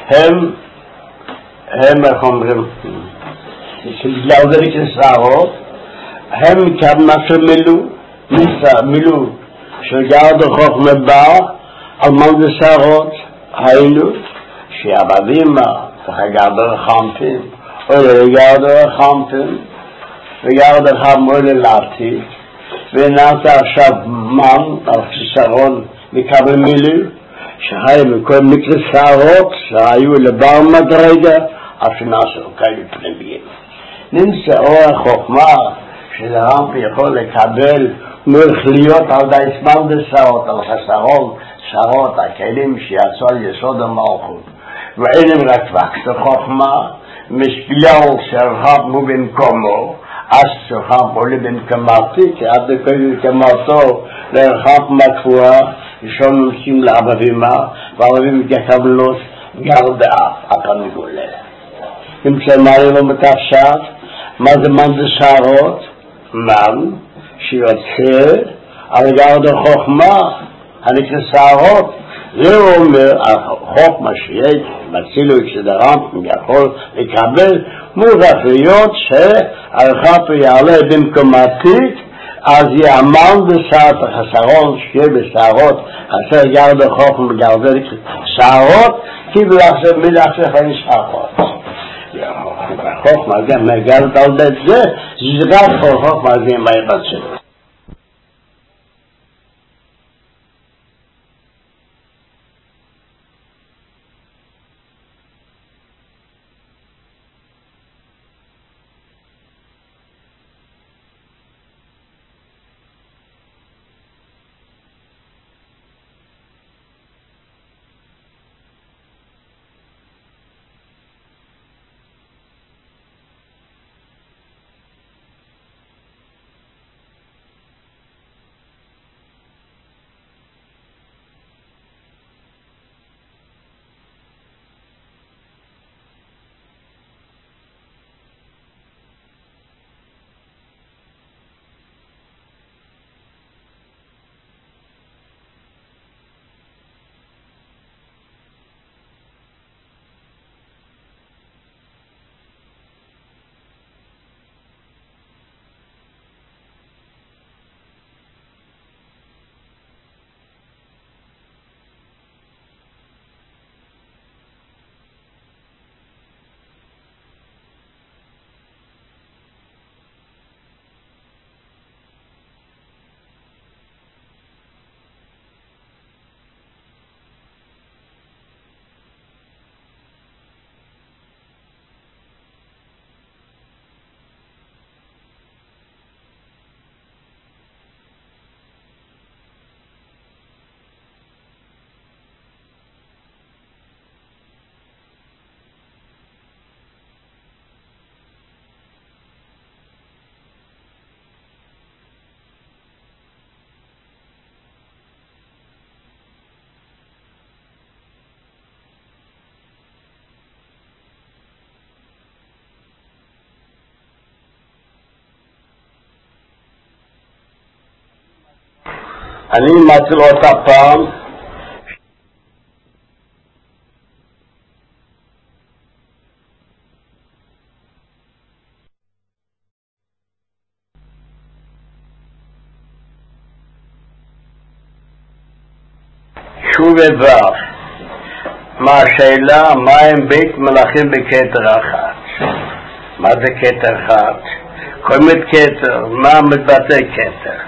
הם איך אומרים שבגלל זה כסערות הם כמה שמילאו שגר דחוכמה בא על מלא שערות היינו שהבדים וחגר דרחמפן או לגר דרחמפן וגר דרחמפן או ללעתיק ונעשה עכשיו מן על שערון מקבל מילאו שהיו מכל מקרה שערות שהיו לבר מדרגה אף שנעשו כאלה פנימיים נמצא אור החוכמה שלרמפי יכול לקבל מלכליות על די סמן דשערות על חסרון שערות הכלים שיצאו על יסוד המלכות ואינם רק וक्त החוכמה משפיעו שרחבנו במקומו אז שרחב עולה במקמתי כי עד לכאילו כמתו לרחב מקפואה ראשון נוסעים לאבבימה והאבבים יקבלוס גרדה אתם מגולה נמצא מעלה לא מתפשט מה זה מן זה שערות מן שיוצא על גרד החוכמה הנקרא שערות זה אומר החוכמה שיש מצילו כשדרם יכול לקבל מובח להיות שהרחב יעלה במקומתית אז יאמן בשעת החסרון שיהיה בשערות חסר גרד החוכמה בגרדל שערות כי מלאכסך אין שערות החוכמה זה מגלת על בית זה רק חוכמה זה מהיבט שלו אני מציל אותה פעם שוב דבר מה השאלה מה הם בית מלאכים בכתר אחת מה זה כתר אחת? קוראים כתר מה מתבטא כתר?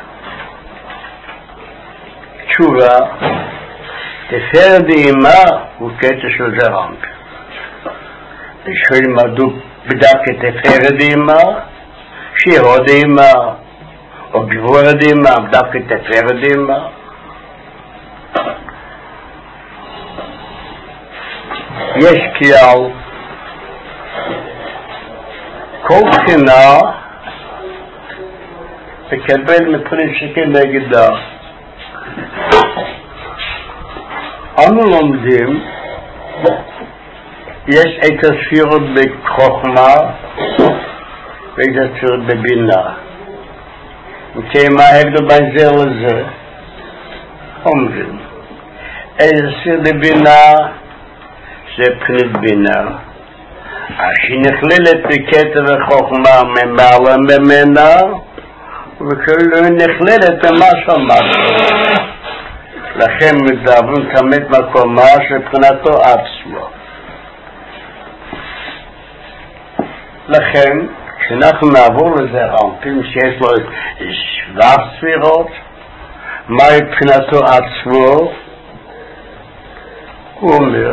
תשובה תפארת דאימה הוא כתר של זרעם לשאול מדוע בדווקא תפארת דאימה שירו דאימה או גבור דאימה בדווקא תפארת דאימה יש כלל כל בחינה תקבל מפני שכנגדה אנו לומדים יש את הספירות בחוכמה ואת הספירות בבינה מה ההבדל בין זה לזה אומרים איזה ספיר בבינה זה פנית בינה שהיא נכללת בכתר וחוכמה ממעלה ממנה וכאילו נכללת במשהו לכן מדברים תמיד מקומה שבחינתו עצמו לכן כשאנחנו נעבור לזה רמפים שיש לו 7 ספירות מהי בחינתו עצמו הוא אומר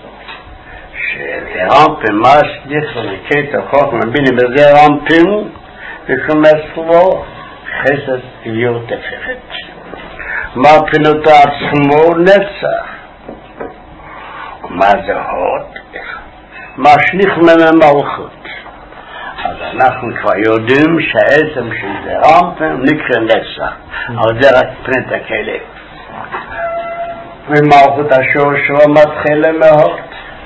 רמפים מה שדיך לכתר חוכמה בינה בזה רמפים וכמס לו חסד עליון תפארת מה פינותו עצמו נצח ומה זה הוד מה שליך ממלכות אז אנחנו כבר יודעים שהעצם של זה רמפים נקרא נצח אבל זה רק פנית הכלב ומלכות השורש מתחילה מהוד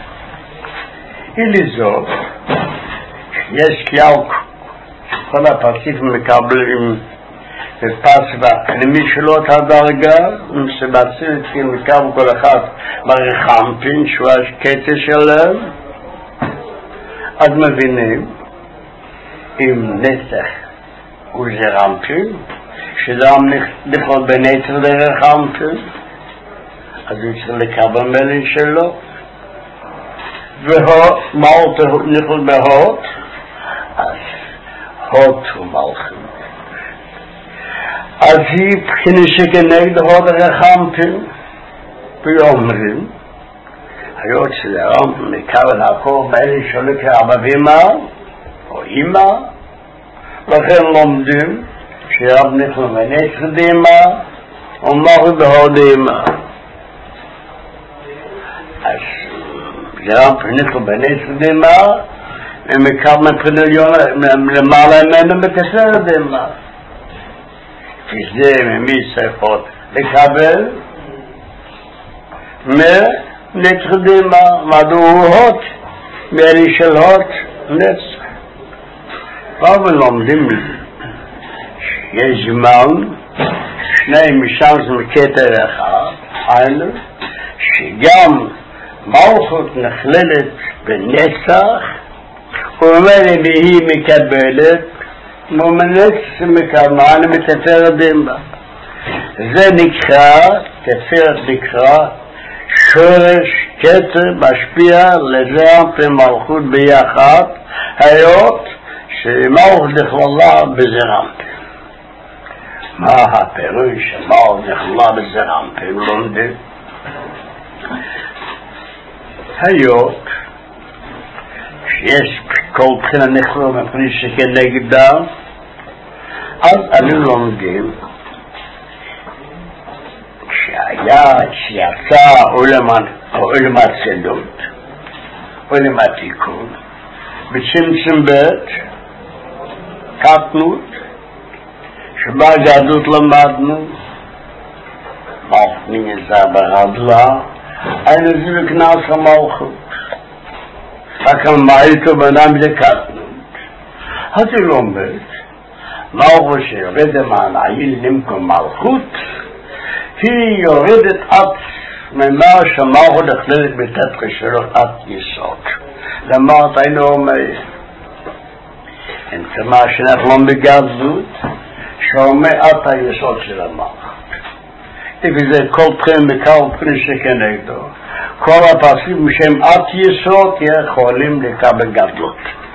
אליזו יש כלל כל הפרצים מקבלים בפס והפנימי שלו את הדרגה שבעצים התחיל מקבל כל אחד מריחמפין שהוא הקטע שלהם אז מבינים אם נצח הוא זה רמפין שזה נכלל בנצח לרחמפין אז הוא צריך לקבל מלין שלו ומה הוא נכלל בהוד אז הוד הוא מלכים אז היא בחינה שכנגד הוד הרחמפין ואומרים היות שזה רמפין מקבל הכל באלה שלו כאבא ואמא או אמא לכן לומדים שרב נכלל בנצח דאמא ומלכות בהוד דאמא אז זה רמפין נכלל בנצח דאמא ומקבל מבחינה למעלה ממנו בתפארת דאמא זה ממי צריכות לקבל מנצח דאמא מדוע הוא הוד מאלי של הוד נצח אבל לומדים שיש זמן שני משם מכתר אחד היינו שגם מלכות נכללת בנצח וממילא והיא מקבלת מומנץ מקרמן מתפארת דאמא זה נקרא תפארת נקרא שורש כתר משפיע לזרם ומלכות ביחד היות שמלכות נכללה בזרם מה הפירוש שמלכות נכללה בזרם לומדים היות שיש כל בחינה נכללה מפני שכנגדה אז אני לומדים שיצא עולם הצדות עולם התיקון בצמצם בית קטנות שבה גדות למדנו מפנים זה ברדלה היינו זה בכנס המלכות רק המעיתו בנם זה קטנות אז היא לומד מלכות שירד מעין נמקו מלכות היא יורדת עד ממה שמהו לכללת בתת כשלות עד יסוד. למרות היינו אומר, אין כמה שאנחנו לא בגדלות, שאומר עד היסוד של המוח. וזה כל פרם וכל פרם שכנגדו. כל הפסים שהם עד יסוד יכולים לקבל גדלות.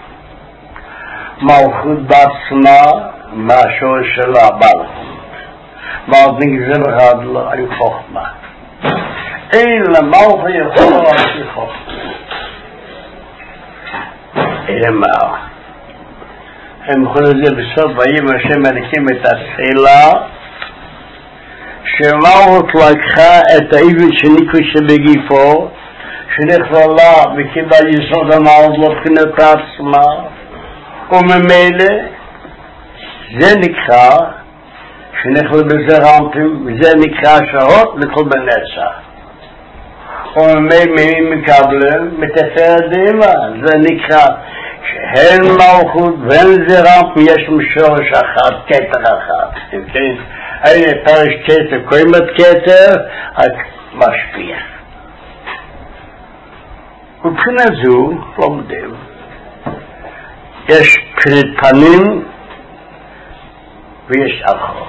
מלכות בעצמה, מהשור שלה מלכות. מלכות נגזר אחד לא, היו חוכמה. אין למלכות יכול להוציא חוכמה. אלא מה? הם יכולים לזה בסוף, ויהי השם אלוקים את הסחילה, שמלכות לקחה את העבד שניקו שבגיפו, שנכללה וקיבלה יסוד המלכות לבחינת עצמה, וממילא זה נקרא שנכלל בזה רמפים, וזה נקרא שעות לכל בנצח. וממילא מי מקבלים מתפארת דאימה, זה נקרא שהן מלכות ואין זה רמפים, יש לנו שורש אחד, כתר אחד. אם כן, הנה פרש כתר, קוראים את כתר, רק משפיע. ובחינה זו, לומדים, יש פני פנים ויש אחור.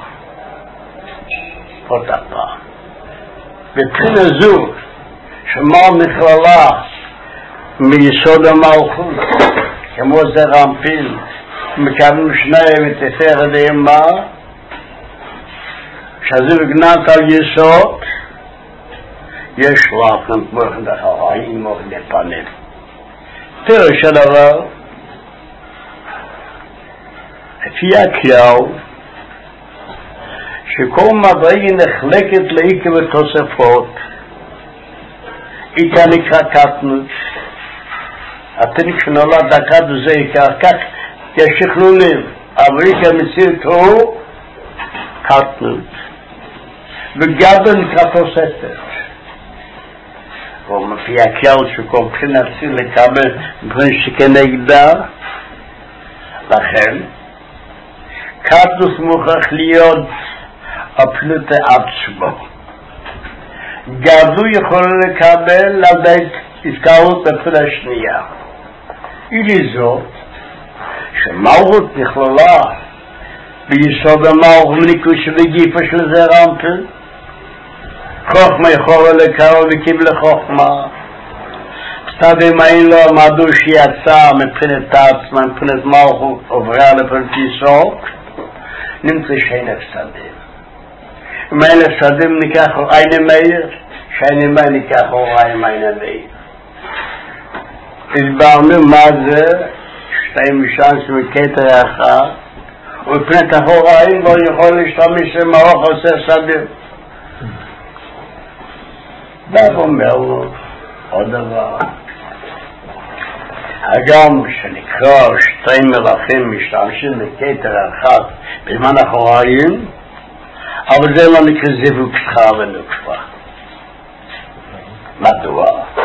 עוד הפעם. בבחינה זו, שמה נכללה מיסוד המלכות, כמו זה רמפין, מקבלים שניים ותפארת דאימה, שזה בגנת על יסוד, יש לכם מוכן אחראים, מוכן פנים. פירוש הדבר, לפי הכלל, שכל מדרגה נחלקת לעיקר ותוספות, עיקר נקרא קטנות, התינוק שנולד דקה וזה עיקר, כך יש שכלולים, אבל עיקר מציאות הוא קטנות, וגדול נקרא תוספת. ומפי הכלל שכל בחינה צריך לקבל מבחינה שכנגדה, לכן קטנות מוכרח להיות הפנות עצמו. גדול יכול לקבל על די הזכרות בפרט השנייה. אילי זאת, שמלכות נכללה ביסוד המלכות מניקוי שבגיפה של זה רמפל, חוכמה יכולה לקרוא וקיבלה חוכמה. סתם אין לו מדוע שיצא מבחינת עצמה, מבחינת מלכות עוברה לפרט יסוד, נמצא שאין הפסדים. אם אין הפסדים ניקח עין מאיר, שאין מאיר ניקח עין מאיר. הסברנו מה זה שתיים משאנס מכתר אחד, ובפני תחוריים לא יכול להשתמש למעוך עושה סדים. ואף אומר לו עוד דבר, הגם שנקרא שתיים מלאכים משתמשים מכתר אחד בזמן אחוריים, אבל זה לא נקרא זיווג שכר ונוקפה. מדוע?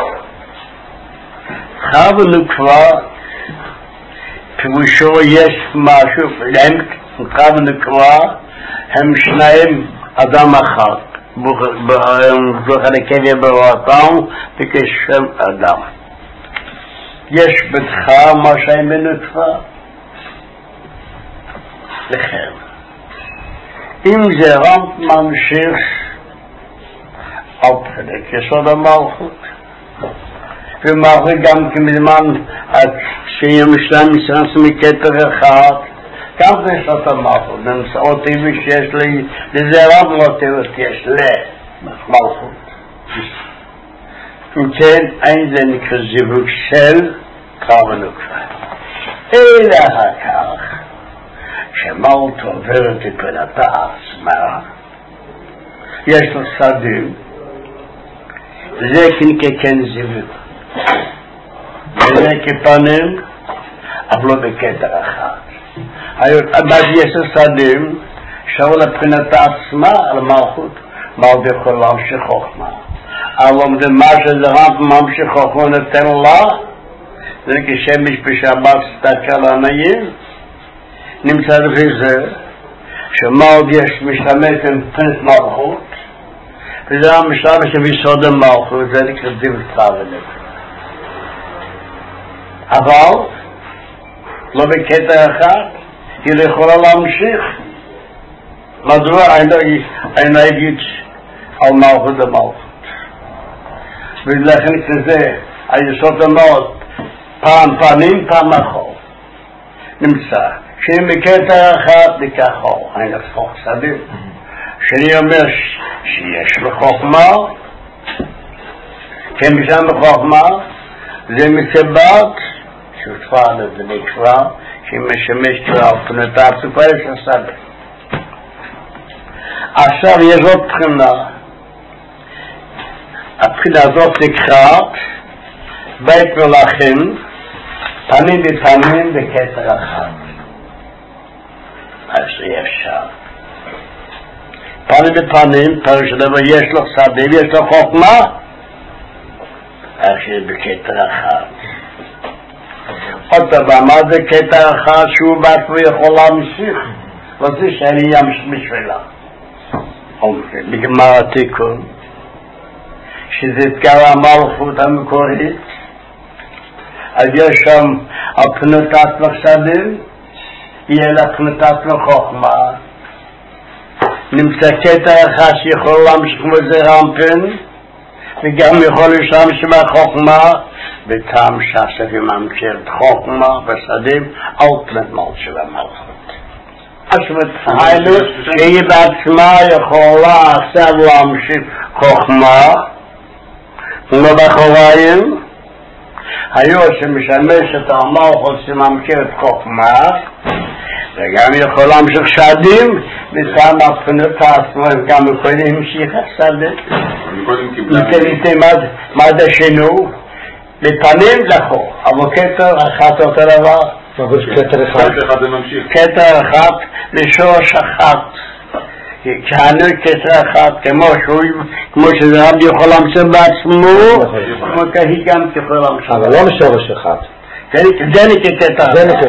שכר ונוקפה פירושו יש משהו, הם שכר ונוקפה הם שניים אדם אחד, זוכר לקבע ברואתם וכשם אדם. יש בתך מה שהם בנוקפה לכם. אם זה רמפ ממשיך על פרק יסוד המלכות, ומלכות גם כמזמן שיהיה משלם מסרנס מכתר אחד, גם זה שאת המלכות, נמצאות טבעי שיש לי, לזה רב לא טבעי יש למלכות. וכן, אין זה נקרא זיווג של קרב ונוקפה. אלא הכך, שמלכות עוברת לפרטה עצמה, יש לו סדים, זה כנקן זיווג. וזה כפנים, אבל לא בכתר אחד. אבל יש סדים, שהוא לבחינת עצמה על מלכות, מלכות יכול להמשיך חוכמה. אבל זה מה שזה רב ממשיך חוכמה נתן לה, זה כשמש בשבת סתכל עניים, נמצא לפי זה, שמלכות יש משתמש עם פרס מלכות, וזה המשלב שביסוד המלכות, זה נקרא דבקה ונקרא. אבל לא בקטע אחד, היא לא יכולה להמשיך. מדוע אני לא אגיד על מלכות המלכות? ולכן כזה היסוד המלכות פעם פנים פעם אחור נמצא שאם בקטע אחד לכחור אני נפוך סביב שאני אומר שיש לו חוכמה כן משם בחוכמה זה מסיבת שותפה לזה נקרא שהיא משמש כבר על פנתה הפסופה יש הסביב עכשיו יש עוד בחינה הבחינה הזאת נקראת בית מלאכים פנים בפנים בקטר אחד אז זה אפשר פנים בפנים פרש דבר יש לו סביב יש לו חוכמה אז זה בקטר אחד עוד דבר מה זה קטר אחד שהוא בעצמו יכול להמשיך וזה שאני ימשיך בשבילה בגמר התיקון שזה אתגר המלכות המקורית אז יש שם על פנותת מחסדים יהיה לה פנותת מחוכמה נמצא קטע אחד שיכול להמשיך בזה רמפן וגם יכול להשתמש מהחוכמה בטעם שהספים ממשיך חוכמה ושדים על פנות של המלכות היינו שהיא בעצמה יכולה עכשיו להמשיך חוכמה ובחוריים היו שמשמשת המלכות שממשיך חוכמה וגם יכול להמשיך שדים בטעם הפנות עצמו וגם יכולים להמשיך שדים מה זה שינו בפנים לחור אבל כתר אחת אותו דבר כתר אחת לשורש אחת כהנו כתר אחת כמו שזה רבי יכול להמשיך בעצמו כמו כהי גם יכול להמשיך אבל לא משורש אחד זה נקטר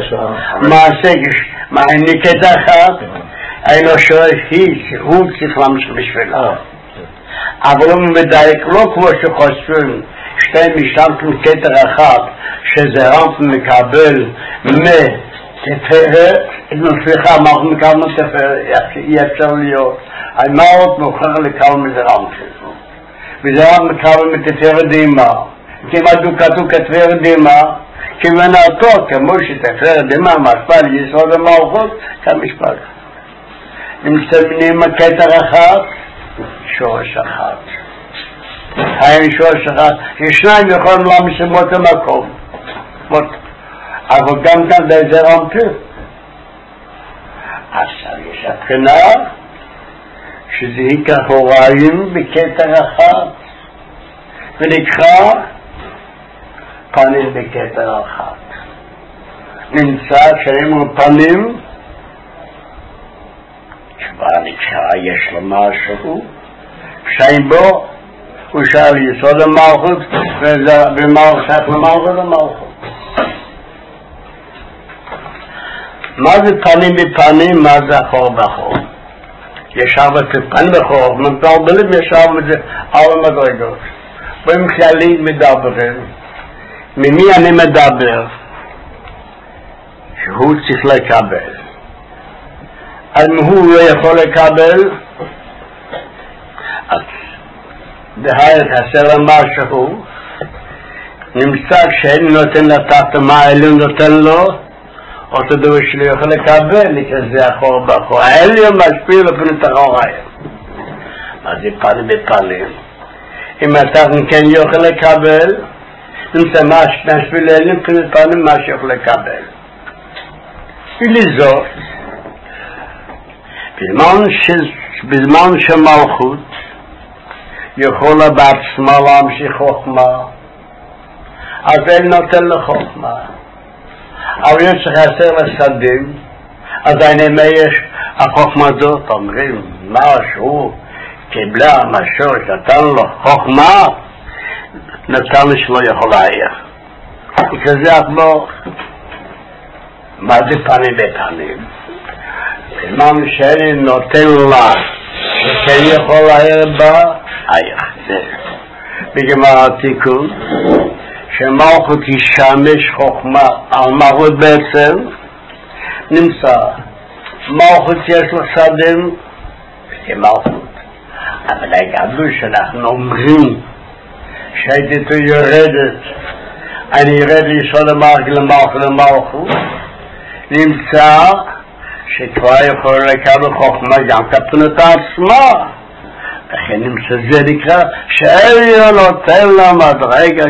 מה נקטר אחת אין לו שורש הוא צריך להמשיך בשבילה אבל הוא מדייק לא כמו שחושבים שתי משתמשים כתר אחת שזה רמפ מקבל מתפארת סליחה אנחנו מקבלים תפארת אי אפשר להיות מה עוד מוכר לקבל מזה רמפ וזה רמפ מקבל מתפארת דימה כמעט כתוב כתפארת דימה כמנעתו כמו שתפארת דימה משפע ליסוד המלכות כמשפט נמצאים כתר אחת שורש אחת האם שורש אחד ישניים יכולים להמשיך באותו מקום אבל גם כאן זה רמפי עכשיו יש הבחינה שזה ייקח הוראים בקטר אחד ונקרא פנים בקטר אחד נמצא שהם פנים כבר נקרא יש לו משהו שאין בו הוא שאל יסוד המלכות ומלכת למלכות המלכות מה זה פנים בפנים מה זה אחור באחור ישר בפנים באחור מבלבלים ישר בזה על המדרגות והם כללית מדברים ממי אני מדבר שהוא צריך לקבל אז הוא לא יכול לקבל אז בהיית חסר משהו נמצא שאין נותן לתחת מה העליון נותן לו אותו דבר שלא יכול לקבל כזה אחור באחור העליון משפיע לפנות אחוריים מה זה פנים בפנים אם אתה כן יכול לקבל נמצא משפיע לעליון פנות פנים מה שיכול לקבל ולזאת בזמן שמלכות יכולה בעצמה להמשיך חוכמה אז אין נותן לחוכמה אבל יש חסר לסדים אז אין יש החוכמה הזאת אומרים משהו קיבלה משהו שנתן לו חוכמה נתן שלא יכול להעיר כזה כמו מה זה פנים בפנים בזמן שאני נותן לה שכן יכול להעיר בה בגמרא התיקון שמלכות ישמש חוכמה על מלכות בעצם נמצא מלכות יש לך שדים כמלכות, אבל הגדול שאנחנו אומרים שהייתי יורדת, אני יורד ליסוד למלכות, נמצא שכבר יכול לקבל חוכמה גם כפנות עצמה, לכן נמצא זה נקרא שאליה נותן לה מדרגה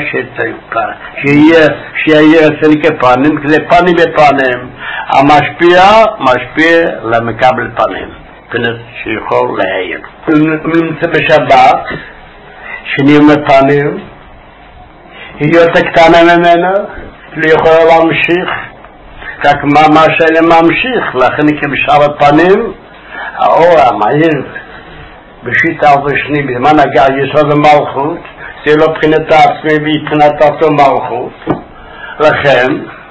שיהיה סניקי פנים, כזה פנים בפנים, משפיע למקבל פנים, פנות שיכול להעיר. נמצא בשבת שנראה פנים, היא יותר קטנה ממנה, לא יכולה להמשיך, רק מה שאלה ממשיך, לכן נקרא בשבת פנים, האור המהיר, בשיטה ושני, בזמן הגע יסוד המלכות, זה לא בחינת עצמי ובחינת עצמו מלכות, לכן,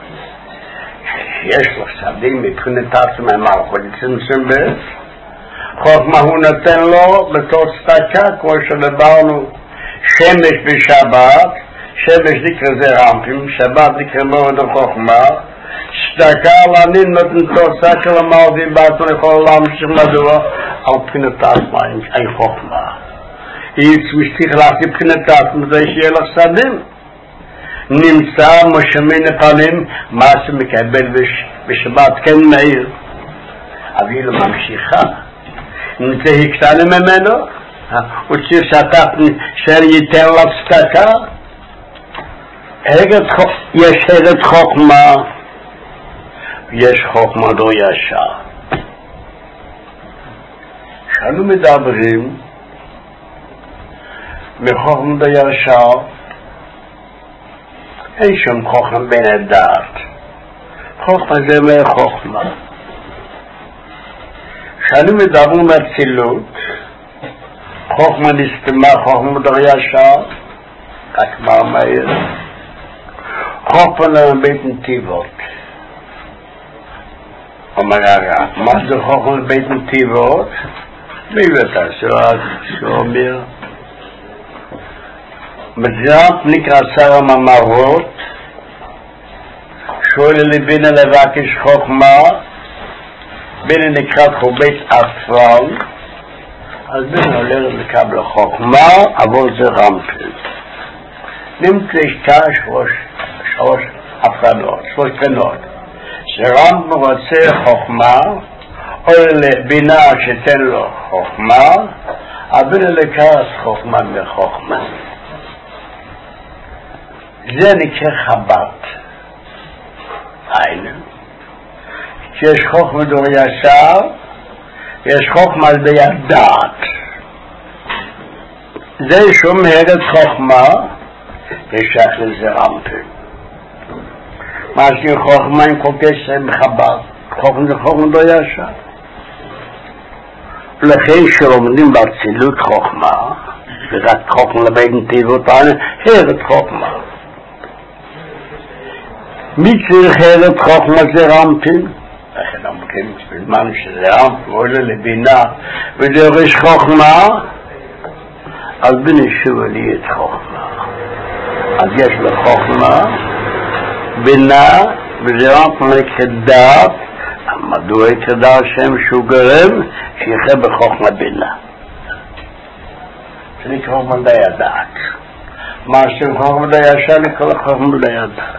יש לו שדים מבחינת עצמי מלכות, צמצום בית, חוכמה הוא נותן לו בתור צדקה, כמו שדיברנו, שמש בשבת, שמש נקרא זה רמפים, שבת נקרא מאוד החוכמה, צדקה לענין נותן תוצאה של המלדים בעצמו יכול להמשיך מדוע על בחינת עצמה, אין חוכמה. היא משתיך להכי בחינת עצמה, זה שיהיה לך שדים. נמצא משמין הפנים, מה שמקבל בשבת כן מהיר, אבל היא לא ממשיכה. נמצא היא קטנה ממנו, הוא צריך שאתה ייתן לך צדקה, יש הרד חוכמה, יש חוכמה לא ישר. כשאנו מדברים מחוכמה לא ישר, אין שם חוכמה בין הדעת. חוכמה זה מחוכמה. כשאנו מדברים מהצילות, חוכמה נסתמה, חוכמה לא ישר, רק מה מהיר. חוכמה לבית נתיבות. אומר הרב, מה זה חוכמה לבית נתיבות? מי יודע שאומר? מזרם נקרא שר המאמרות, שואל לבינה לבקש חוכמה, בינה נקרא חובית עצרם, אז בינה הולך לקבל חוכמה, אבל זה רמפל. נמצא שלוש הפרדות, שלוש קנות. שרמפל רוצה חוכמה, או לבינה שתן לו חוכמה, הבינה לקראת חוכמה מחוכמה. זה נקרא חב"ד. היינו. שיש חוכמה דור ישר, יש חוכמה על ביד דעת. זה שום הרד חוכמה, ושייך לזה רמפל. מה שחוכמה עם כל קשר מחב"ד. חוכמה זה חוכמה דור ישר. לכן שלומדים באצילות חוכמה, ורק חוכמה לבית נתיבות, הרד חוכמה. מי צריך הרד חוכמה זה רמפל? לכן אומרים, בזמן שזה רמפל עולה לבינה ודורש חוכמה, אז בנשוב לי את חוכמה. אז יש לו חוכמה, בינה, וזה רמפל נקרא מדוע יקרא השם שהוא גורם שיחיה בחוכמה בינה. זה נקרא חוכמה מדעי הדעת. מה שחוכמה מדעי ישר נקרא חוכמה מדעי הדעת.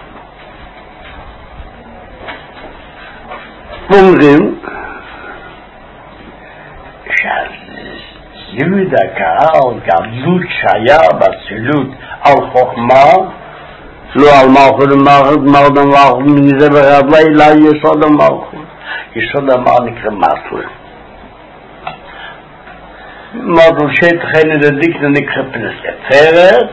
אומרים שהזיוד הקהל גדלות שהיה בצילות על חוכמה, לא על מלכות ומלכות מזה ברדלה, אלא יסוד המלכות. יסוד המלכות נקרא מטל. מטל שתכן לדיקנה נקרא פנס יפרת,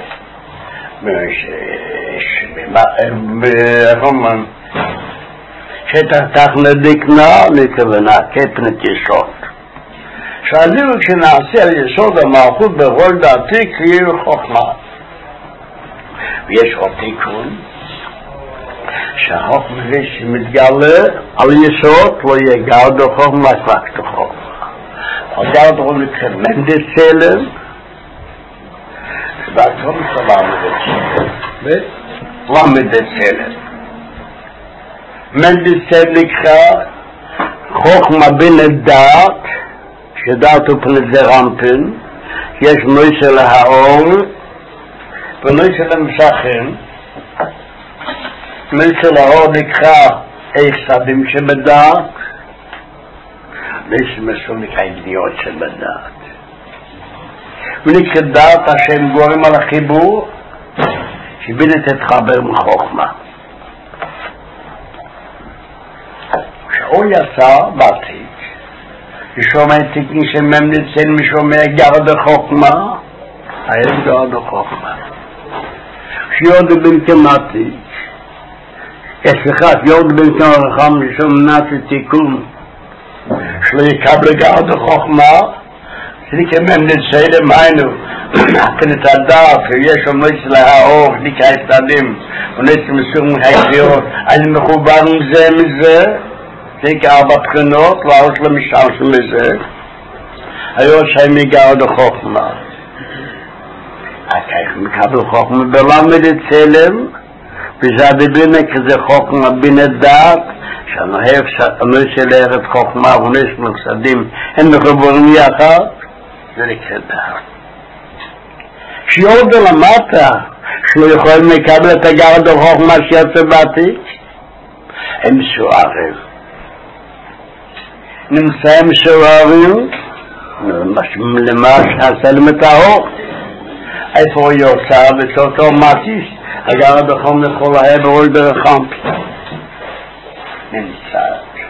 שתחתך לדיקנה לכוונה כפנת יסוד. שהזיווג שנעשה על יסוד המלכות בכל דעתי קריאה חוכמה. ויש עוד תיקון שהחוכמה זה שמתגלה על יסוד לא יגע בחוכמה רק בחוכמה. הגע בחוכמה נקרא מנדס צלם, Da kommt es aber mit der Zelle. Mit der Zelle klar, Chochma bin Da'at, שדעת ופנזרמפן, יש מויסה להאור ומויסה למשכן. מויסה להאור נקרא איך סדים שבדעת, ויש מסו נקרא גניות שבדעת. ונקרא דעת השם גורם על החיבור, שבינת תתחבר מחוכמה. כשהוא יצא בעתיד, שומע תקני שממנצן משומע גרד החוכמה, היה גרד החוכמה. שיוד בן כמתי, סליחה, שיוד בן כמרחם שומעת תיקון, שלא יקבל גרד החוכמה, סליחה ממנצן למיינו, כנת הדף, יש אומץ להאור, נקרא הסתדים, ונצא מסורים היחיות, אני מחובר מזה, תיק 4 בחינות, לעוש למשתמשים בזה, היו שהם יגעו לחוכמה. איך מקבל חוכמה בלמד צלם, וזה הדבינה כזה חוכמה בינה דעת, שהנוהב הנושא לארץ חוכמה ונש מפסדים, הם מחוברים יחד, זה נקרא דעת. שיעור בלמטה, שלא יכולים לקבל את הגעו לחוכמה שיצא בעתיק, הם סוערים. נמצאים סוערים, למה שעשה למטאור, איפה הוא יוצא וצאותו מטיס, הגר בחום לכל העבר ברחם. נמצא.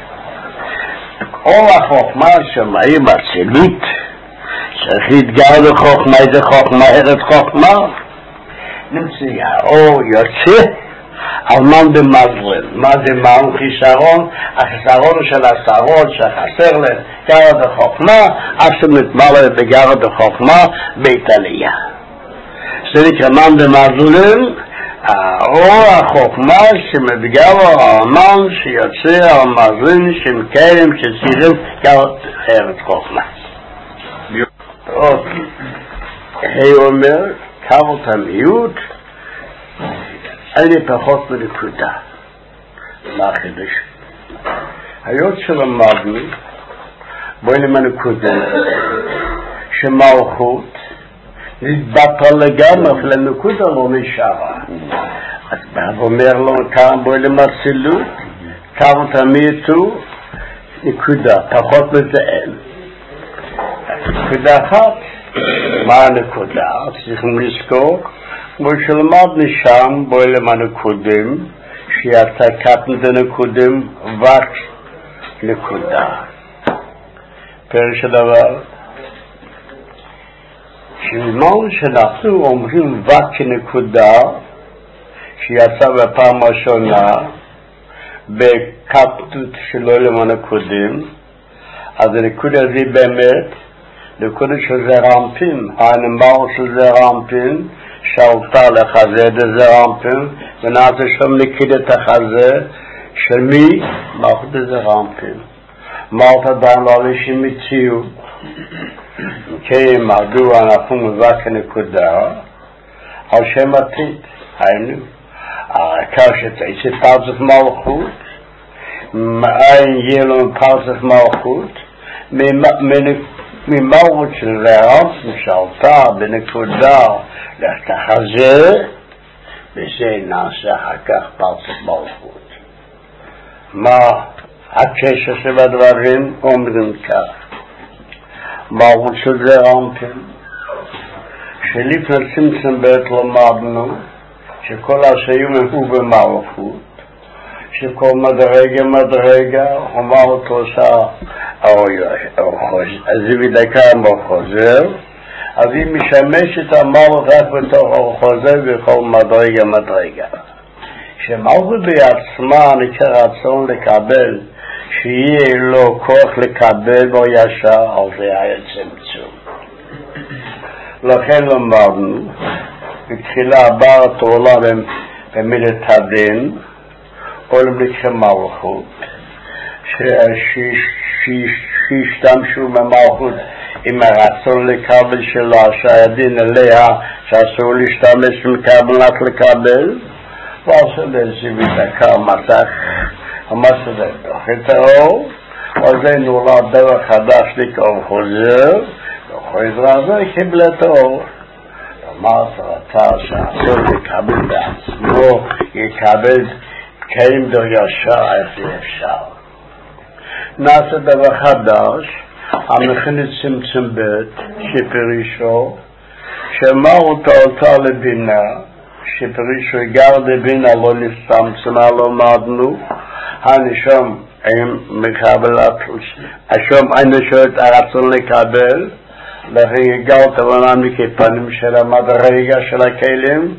כל החוכמה שמעים הצילית, צריך להתגר לחוכמה, איזה חוכמה, ארץ חוכמה, נמצא, או יוצא, על מן במזלם. מה זה מן? חיסרון, החיסרון של השערות שחסר לגרד החוכמה, אף שמתמלא בגרד החוכמה בית עלייה. זה נקרא מן במזלם, האור החוכמה שמתגר על מן שיוצא על מזלם שמקיים שצירים גרד ארץ חוכמה. הוא אומר, כמות המיעוט, אני פחות מנקודה. מה החידוש? היות שלמדנו, בואי למנקודה, שמלכות נתבטל לגמרי, ולנקודה לא נשארה. אז אומר לו כאן, בואי למצילות, כאן תמיתו, נקודה, פחות מזה אין. נקודה אחת, מה הנקודה? צריכים לזכור, כמו שלמדנו שם, בואי למנקודים, שיצא קטן דנקודים, וק נקודה. פרש הדבר, שלמון שאנחנו אומרים וק נקודה, שיצא בפעם הראשונה, בקטנות שלא למנקודים, אז הנקודה הזה באמת, נקודה של זרעמפין, הנמר של זרעמפין, שעלתה לחזה דזרעמפין, ונעשה שם נקידת החזה, של מי? מלכות דזרעמפין. מלכות עדיין לא אנשים הציעו, כי מדוע אנחנו מבק הנקודה, על שם עתיד, היינו, כאשר תעשי פרצת מלכות, מאין יהיה לנו פרצת מלכות, ממלכות של זרעמפין שעלתה בנקודה, לחזה, וזה נעשה אחר כך פרצת מלכות. מה הקשר שבדברים? אומרים כך. מלכות של זרעמפין, שלפני צמצם בית למדנו, שכל השיום הוא במלכות, שכל מדרגה, המלכות עושה, אז זה בדקה חוזר, אז היא משמשת המלכות רק בתוך החוזר בכל מדרגה. שמלכות בעצמה נקרא רצון לקבל, שיהיה לו כוח לקבל בו ישר, על זה היה צמצום. לכן למדנו, בתחילה ברת העולם במידת הדין, עולם נקרא מלכות, שהשתמשו במלכות עם הרצון לקבל שלו, שהדין עליה, שאסור להשתמש מקבלת לקבל, ועושה לזיו דקה מסך, המסך זה דוח את האור, וזה נולד דרך חדש לקרוא חוזר, וחוזר הזה קיבל את האור. אמר סרטה שאסור לקבל בעצמו, יקבל קיים דרגשה, איך זה אפשר. נעשה דבר חדש, המכינת צמצם בית, שפרישו, שמרות אותה לבינה, שפרישו גר לבינה לא נסתמצמה, לא מדנו, הנשום אין מקבלת, השום אין נשורת הרצון לקבל, לכן הגעת עולם מכפנים של המדרגה של הכלים,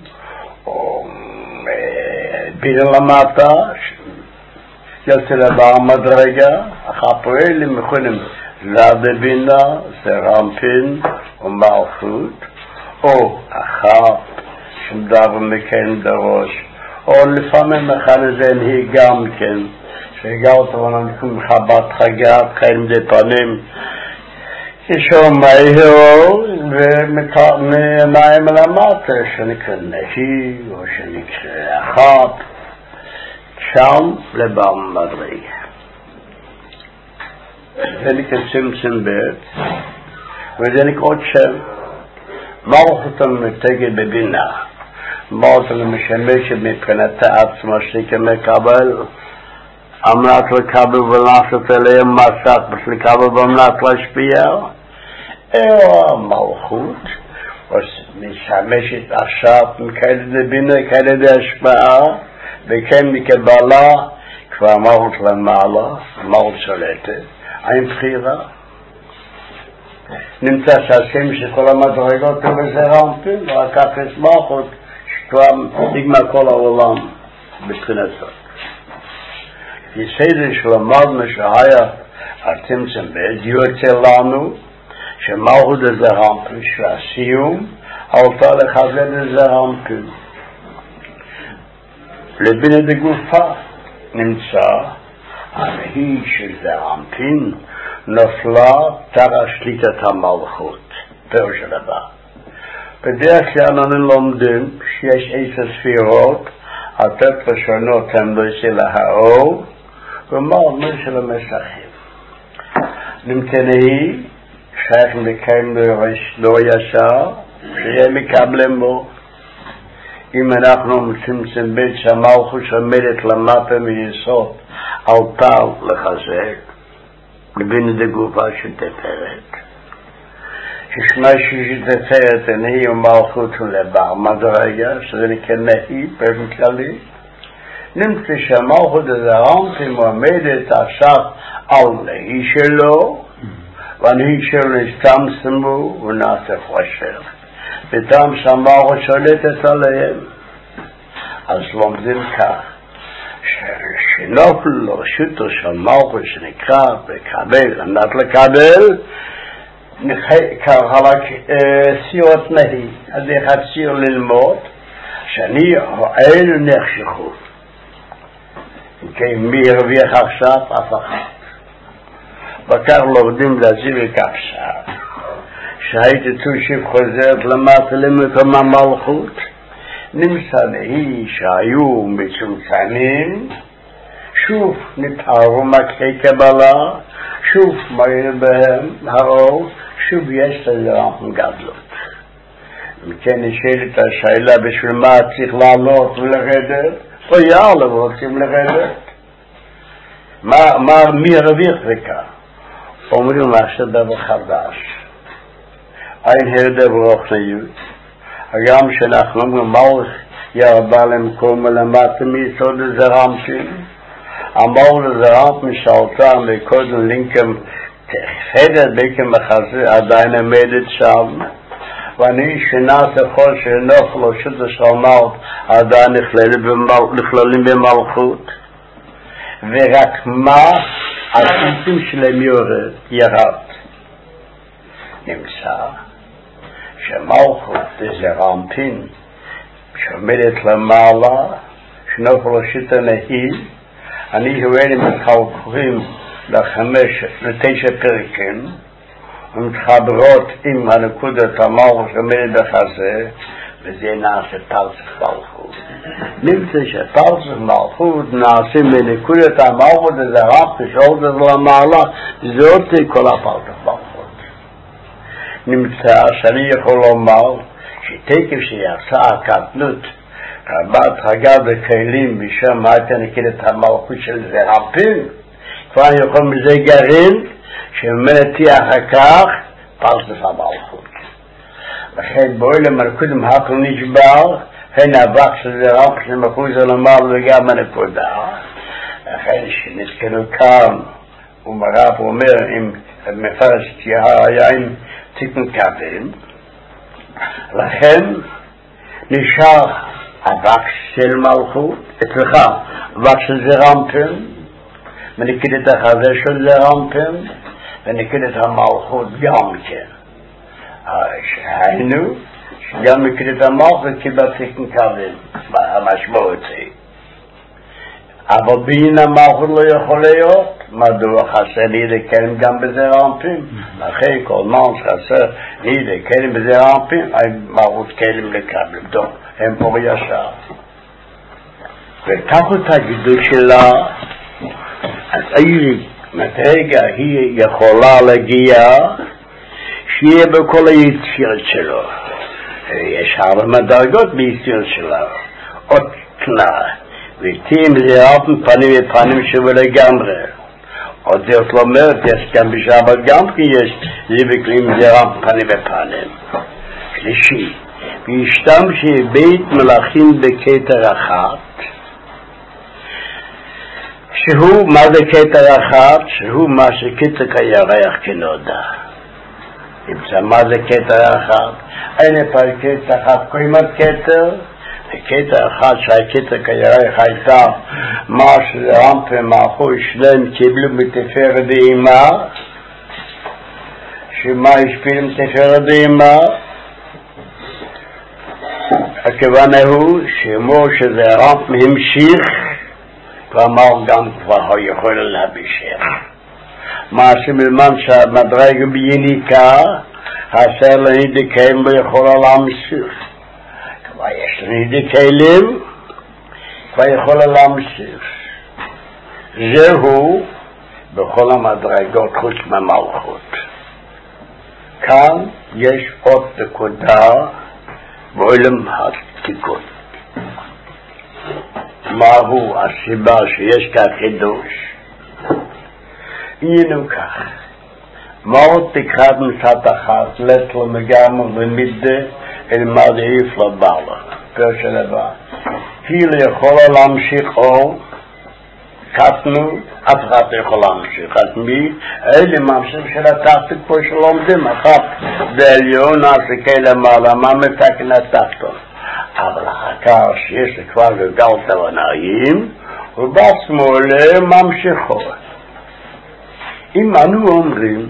בינה למטה, יוצא לבא המדרגה, החפואלים מכונים זד בינה, סרמפין ומלכות, או החפ שמדבר מכן דרוש, או לפעמים אחד הזה היא גם כן, שהגעת עולם מחבת חגת, חיים די פנים, ישום מהירו ומנעים למטה שנקרא נהי או שנקרא החפ, שם לבא המדרגה. זה נקרא צמצם בית, וזה נקרא עוד שם. מלכות מתגת בבינה, מלכות משמשת מבחינת עצמה שכמקבל, אמנת לקבל ולעשות אליהם מסך, לקבל ואמנת להשפיע, המלכות משמשת עכשיו מכאלה בבינה, כאלה בהשפעה, וכן מקבלה כבר מלכות למעלה, מלכות שולטת, אין בחירה. נמצא שהשם שכל המדרגות וזה רמפין, וכך יש מלכות שכבר נגמר כל העולם בבחינת זאת. יסדר שלמדנו שהיה הצמצם בית, יוצא לנו שמלכות זה רמפין, שהסיום עלתה לחזד זה רמפין. לבינה דגופה נמצא, הנהי שזה רמפין נפלה תחת שליטת המלכות, פירוש הדבר. בדרך כלל אנחנו לומדים שיש 10 ספירות, התת ראשונות הן של האור, ומה של המסכים. נמצא נהי, שייך לקיים לא ישר, שיהיה מקבלים בו. אם אנחנו מצמצם בית שהמלכות שעומדת למטה מיסוד, עלתה לחזק, לבינה דגופה שתפארת. ששמה שתפארת נהי ומלכות לבא מדרגה, שזה נקרא נהי באופן כללי. נמצא שהמלכות הזה רמפין עומדת עכשיו על נהי שלו, והנהי שלו נסתמצמו ונעשה חושך. וטעם שהמלכות שולטת עליהם. אז לומדים כך, שנופל לרשותו של מלכות שנקרא לקבל, ענת לקבל, ככה סירות נהי, אז אחד סיר ללמוד, שאני אלו נחשכו. כי מי הרוויח עכשיו? אף אחד. וכך לומדים להזיב וכבשה. שהייתי תושיב חוזרת למטה למקום המלכות, נמצא נהי שהיו מצומצמים, שוב נתארו מקרי קבלה, שוב מראה בהם האור, שוב יש להם גדלות. וכן נשאלת השאלה בשביל מה צריך לעלות ולרדת, או יאללה רוצים לרדת. מי הרוויח וכך? אומרים עכשיו דבר חדש. אין הרדה ברוחניות, גם שאנחנו אומרים מלך ירדה למקום למטה מיסוד זה רמפין, המלך זה רמפין שעלתה מקודם לינקם תחדת בקם החזה עדיין עמדת שם, ואני שנעשה כל שנוף לו שזה שלמות עדיין נכללים במלכות, ורק מה הסיסים שלהם ירד. נמצא שמלכות זה רמפין שעומדת למעלה, שנופל ראשית הנהי, אני הראיתי מחלקים ל9 פרקים, ומתחברות עם הנקודת המלכות שעומדת בחזה, וזה נעשה פרצוף מלכות. נמצא שפרצוף מלכות נעשה מנקודת המלכות, זה רק כשעוד זה למעלה, זה עוד כל הפרצוף מלכות. נמצא שאני יכול לומר שתקף שיצא הקטנות, רבת הגר וכלים בשם הייתה נקודת המלכות של זה רפים, כבר אני יכול מזה גרעין, שממנתי אחר כך פרצוף המלכות. לכן בעולם הנקודם הכל נשבר, הן אבק שזה רק שמחוז למעלה וגם הנקודה. לכן שנזכנו כאן, ומרב אומר, אם מפרש היה עם תיקון כבל, לכן נשאר אבק של מלכות, אצלך אבק של זרמפן, ונקודת החזה של זרמפן, ונקודת המלכות גם כן. היינו, שגם נקודת המלכות קיבל תיקון כבל, המשמעותי. אבל בין המלכות לא יכול להיות, מדוע חסר נידה כלים גם בזרמפן? לכן כל מן שחסר נידה כלים בזרמפן, המלכות כלים לקבל, טוב, הם פה ישר. וכך אותה גידול שלה, אז איזה מדרגה היא יכולה להגיע, שיהיה בכל היציאות שלו. יש הרבה מדרגות ביציאות שלה. עוד תנאי. ותים זה אופן פנים ופנים שבו לגמרי. עוד זאת לא אומרת, יש גם בשבת גם כי יש זיבקלים זה אופן פנים ופנים. שלישי. והשתמשי בית מלאכים בקטר אחת, שהוא מה זה קטר אחת? שהוא מה שקטר כירח כנודע. נמצא מה זה קטר אחת? אין פה קטר אחת קוימת קטר, וקטר אחת שהקטר כירח הייתה מה שרמפה מאחור שלם קיבלו מתפארת אימה, שמה השפיע מתפארת אימה? הכוונה הוא שמו שזה רמפה המשיך, כלומר גם כבר יכול להבישך. מה שמלמן שהמדרג ביניקה, חסר לנידי כלים לא יכולה להמשיך. כבר יש לנידי כלים, כבר יכולה להמשיך. זהו בכל המדרגות חוץ מהמלכות. כאן יש עוד נקודה בעולם התיקון. מהו הסיבה שיש כאן חידוש? הנה כך, מהו תקחת מצד אחת, לטל מגמר ומידה, אל מדעיף לבעלה, פרש לבא. כאילו יכולה להמשיך אור, קטנו, אף אחד יכול להמשיך. אז מי? אלה ממשיך של התחתית פה שלומדים, אחת בעליון, אז כאלה למעלה, מה מתקן התחתון? אבל אחר כך שיש כבר גגל תבנאים, ובשמאלה ממשיכו. אם אנו אומרים,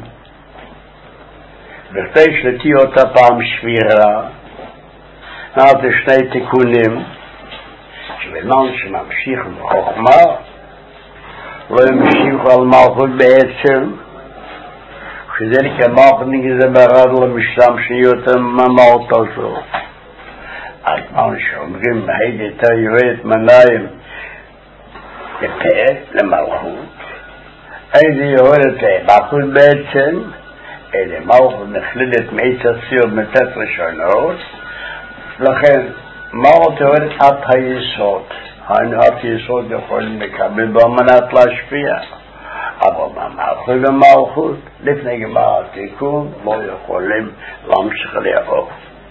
בכדי שתהיה אותה פעם שבירה, נעשה שני תיקונים, שבזמן שממשיך בחוכמה, לא ימשיך על מלכות בעצם, שזה כמלכות נגזה ברד למשלם שיותר ממלכות הזו. אז מה שאומרים, הייתה יורדת מניים לפעט, למלכות, איזה יורדת למלכות בעצם, אלה מלכות נחלדת מעץ הסיר מתת ראשונות, לכן מלכות יורדת עד היסוד, היינו עד היסוד יכולים לקבל בו מנת להשפיע, אבל במלכות ומלכות, לפני גמר התיקון, לא יכולים להמשיך לאהוב.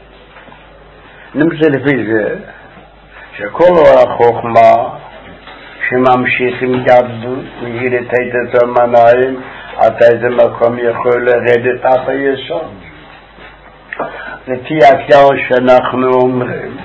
נמצא לפי זה שכל החוכמה שממשיך עם גדלות וירד את המנהים עד איזה מקום יכול לרדת עד היסוד. לפי הכלל שאנחנו אומרים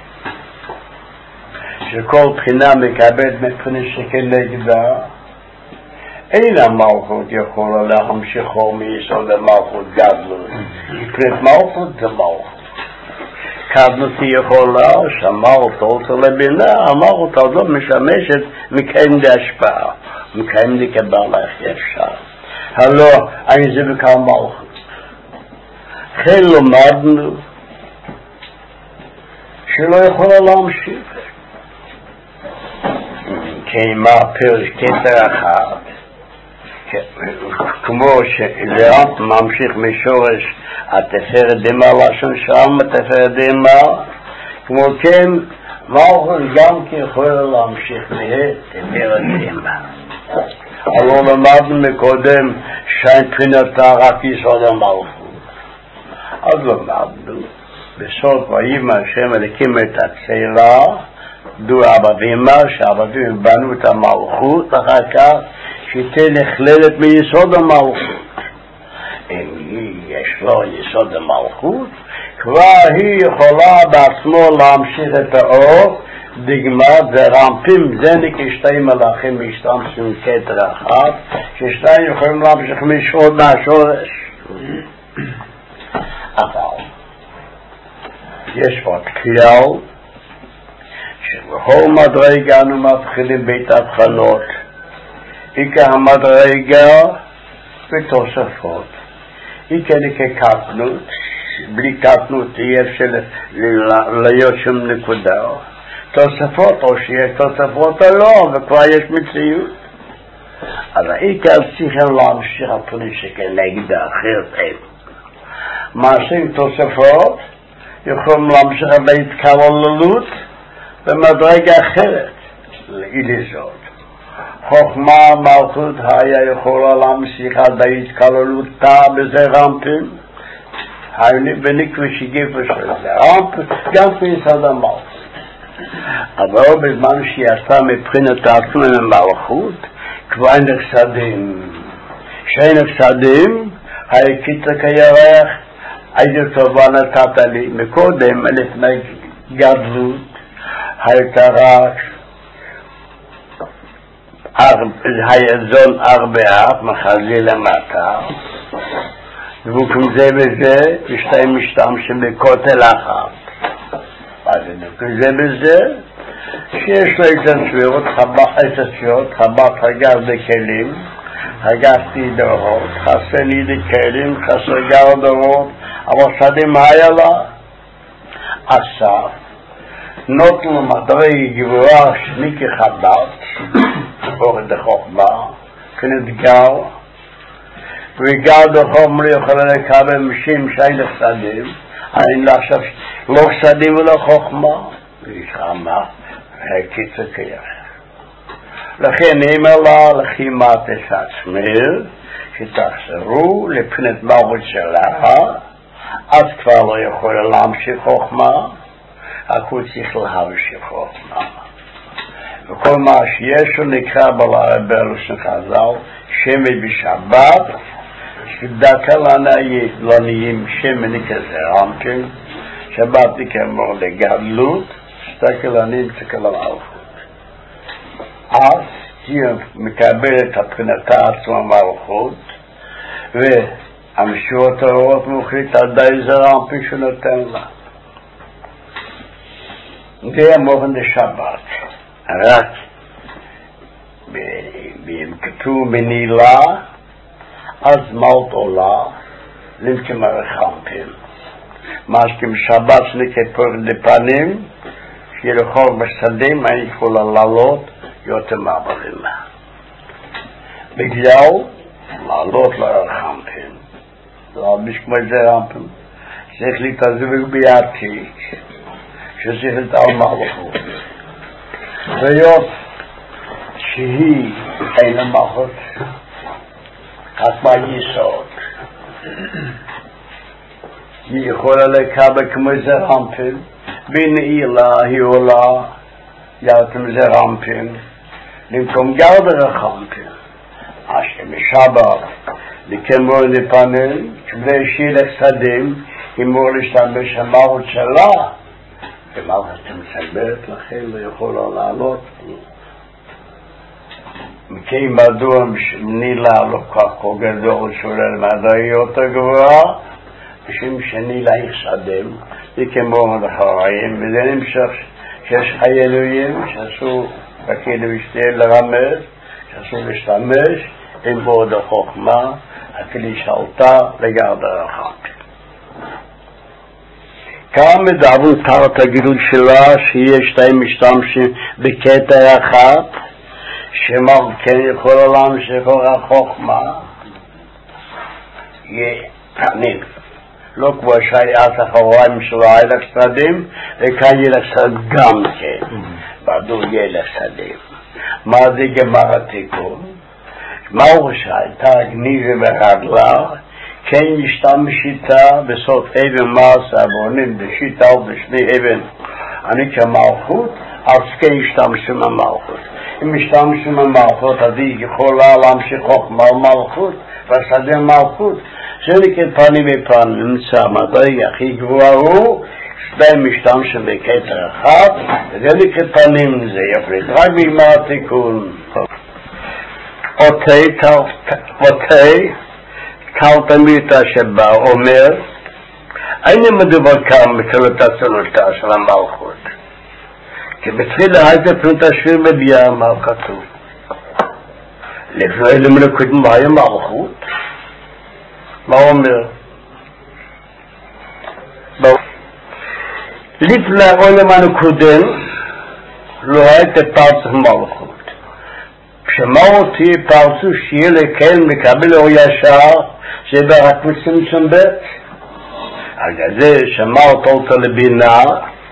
שכל בחינה מקבלת מבחינה שכנגדה, אין המלכות יכולה להמשיכו מיסוד המלכות גדלות. יקראת מלכות זה מלכות. קדנותי יכולה, שמרת אותו לבינה, אמרת אותו משמשת מקיים להשפעה, מקיים לקבל איך אפשר. הלא, אין זה בקל מלכות. כן למדנו שלא יכולה להמשיך. כן, מה פרש קטע אחד, כמו שלאט ממשיך משורש התפארת דמה לשון שם, התפארת דמה, כמו כן מלכות גם כי יכולה להמשיך לתפארת דמה. הלא למדנו מקודם שמבחינתה רק יסוד המלכות. אז למדנו בסוד ויאמר השם אלוקים את הצאלה דו אבא שאבא ואמא בנו את המלכות, אחר כך שתהיה נכללת מיסוד המלכות. אם יש לו יסוד המלכות, כבר היא יכולה בעצמו להמשיך את האור. דגמת ורמפים זה כשתי מלאכים משתמשים כתר אחד, ששתיים יכולים להמשיך משעות מהשורש. אבל יש עוד כלל שבכל מדרגה אנו מתחילים בית הבחנות. עיקר המדרגה ותוספות. עיקר כקטנות, בלי קטנות יהיה אפשר להיות שום נקודה. תוספות או שיש תוספות או לא, וכבר יש מציאות. אז העיקר צריכים להמשיך על פני שכנגד האחרת אין. מעשים תוספות יכולים להמשיך בהתקללות במדרגה אחרת, לאיליזות. חוכמה מלכות היה יכולה להמשיך על בהתקללותה בזה רמפים, ונקווה שגיפה של זה רמפים, גם כיסד המלכות. אבל בזמן שהיא עשתה מבחינת עצמה ממלכות, כבר נחסדים. שאין נחסדים, היה קיצה כירח, איזה טובה נתת לי. מקודם, לפני גדלות, הייתה רק זון ארבעה, מחזי למטה, דבוקים זה וזה, ושתיים משתמשים בכותל אחת. אז זה בזה שיש לו את הסבירות, חבת הגז בכלים, הגזתי דורות, חסר לי דקלים, חסר גר דורות, אבל שדים היה לה אסף, נותן למדרי גבורה שני כחבת, אורך דחוכמה, כנדגר, וגר דחום לא יכולה לקבל משים שי לחסדים, אני לא עכשיו לא חסדים ולא חוכמה, וישחמה, קיצר כיח. לכן נאמר לה לחימת את עצמר, שתחזרו לפנת מלכות שלה, אז כבר לא יכולה להמשיך חוכמה, הכל צריך להמשיך חוכמה. וכל מה שיש הוא נקרא בלשון חז"ל, שמן בשבת, שדקה לא נהיים שמן כזה רמפים, שבת נקרא לגדלות, שדקה לא נהיים צקה למלכות. אז היא מקבלת הבחינתה עצמה מלכות, והמשורות האורות מוחליט על די זה רמפים שנותן לה. זה המובן לשבת, רק אם כתוב בנילה, אז מלט עולה, נמכם הרחמפים. משכים שבת שנקפור לפנים, שילכור בשדים, אני יכולה לעלות יותר מעברים. בגלל לעלות לרחמפים. לא בשכמו את זה רמפים. צריך להתעזבק ביעתיק, שצריך לתאר מלכות. ויות שהיא אין המלכות, רק מהיסוד. היא יכולה לקבל כמו זה רמפים, בנעילה היא עולה, ירתם זה רמפים, למקום גרדר הרמפים. השם שבת, לקמור לפנים, כדי שילך שדים, היא מור להשתמש המלכות שלה, ומלכות תמצלברת לכן, לא יכולה לעלות. מכי מדוע נילה לא כך גדול שולל מדעי יותר גבוהה, משום שנילה יחסדם, זה כמו לחראים, וזה נמשך שיש חיילויים שעשו בכאילו ושתהיה לרמז, שעשו להשתמש עם בעוד החוכמה, הכלי שעלתה לגרדר אחת. כאן מדברים תחת הגילוי שלה שיש שתי משתמשים בקטע אחד שמלכן יכול להמשיך החוכמה יתענן לא כמו שהיה אחריים של הילך שדים וכאן ילך שד גם כן בדו ילך שדים מה זה גמר התיקון? מהו שהייתה גניזה וחדלה כן ישתמש איתה בסוף אבן מעשה ועונים בשיטה ובשני אבן אני כמלכות אז כן ישתמש עם המלכות אם ישתמש עם המלכות אז היא יכולה להמשיך חוכמה מלכות והשדה מלכות זה כפנים מפנים נמצא מדעי הכי גבוה הוא שתי משתמשים בקטע אחד וזה כפנים זה יפריד רק בגמר התיקון אותי תלתמיתה שבה אומר אין מדובר כאן בתחילת הצלותה של המלכות כי בתחילה הייתה פנות השביר בביאה מה כתוב לפני למלכות מה היה מלכות מה אומר לפני עולם הנקודם לא הייתה פרצה מלכות כשמהו תהיה פרצו שיהיה לקהל מקבל אור ישר זה ברק מצמצם בית על זה שמהו תולתו לבינה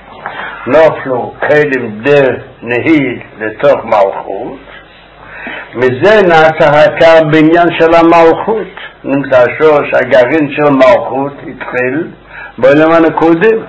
נופלו כלים דה נהיד לתוך מלכות מזה נעשה הקר בעניין של המלכות נמצא שורש הגרעין של מלכות התחיל בעולם הנקודם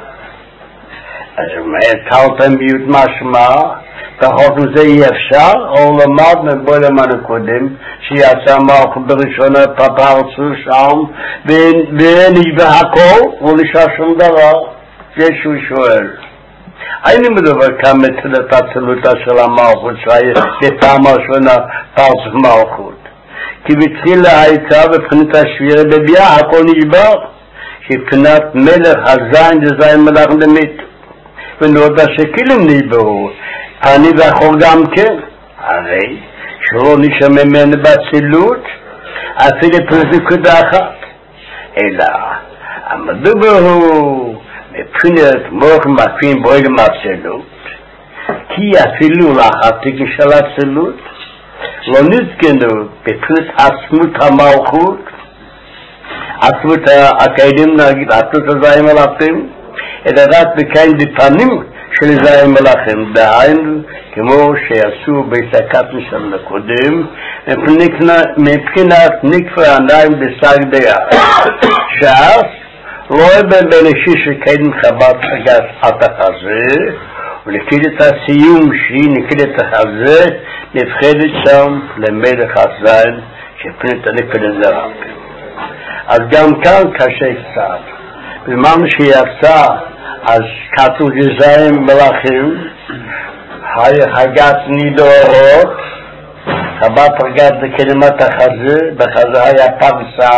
אז תלתם ביות משמע פחות מזה אי אפשר, או למד מבעולם הנקודם שיעשה מלכות בראשונה פרצו שם ונשבע הכל ולשעה שום דבר ישו שואל אני מדבר כאן מתחילת הצלותה של המלכות שהיה בפעם הראשונה פרצו מלכות כי בתחילה הייתה בבחינת השבירה בביאה הכל נשבר שבחינת מלך הזין דזין מלך למת ונודע שכלים נשברו אני ואחור גם כן הרי שלא נשמע ממנו בצילות אפילו פרזיקודה אחת אלא המדובר הוא מבחינת מוח מקרים בויגם הצילות כי אפילו לאחתיק של הצילות לא נתגנו בבחינת עצמות המלכות עצמות הקיידים נגיד עצמות הזיים מלאכים אלא רק בקיין בפנים של זיים מלאכים דהיינו כמו שעשו בהסקת משם הקודם מבחינת נקפה עיניים בסג דעה שאז לא אבן בין אישי שקיידים חבת חגת התחזה ולקדת הסיום שהיא נקדת החזה נבחדת שם למלך הזין שפנית נקדת זרם אז גם כאן קשה קצת בזמן שיצא אז כתוב גזעים מלאכים הגת נידורות חבת רגת בקדמת החזה בחזה היה פרסה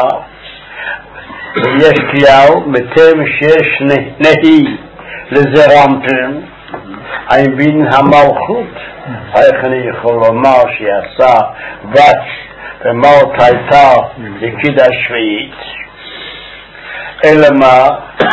ויש כליהו מתם שיש נהי לזרמתם אני בין המלכות איך אני יכול לומר שיעשה בת ומות הייתה לקידה שביעית אלא מה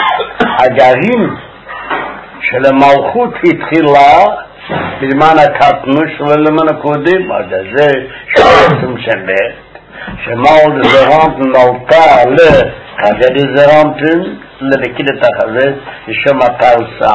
הגרעין של המלכות התחילה בזמן הקטנוש ולזמן הקודם עד זה שבעצם שבט שמאו לזרמפן נולתה לחזה לזרמפן לקידת החזה לשם הפרסה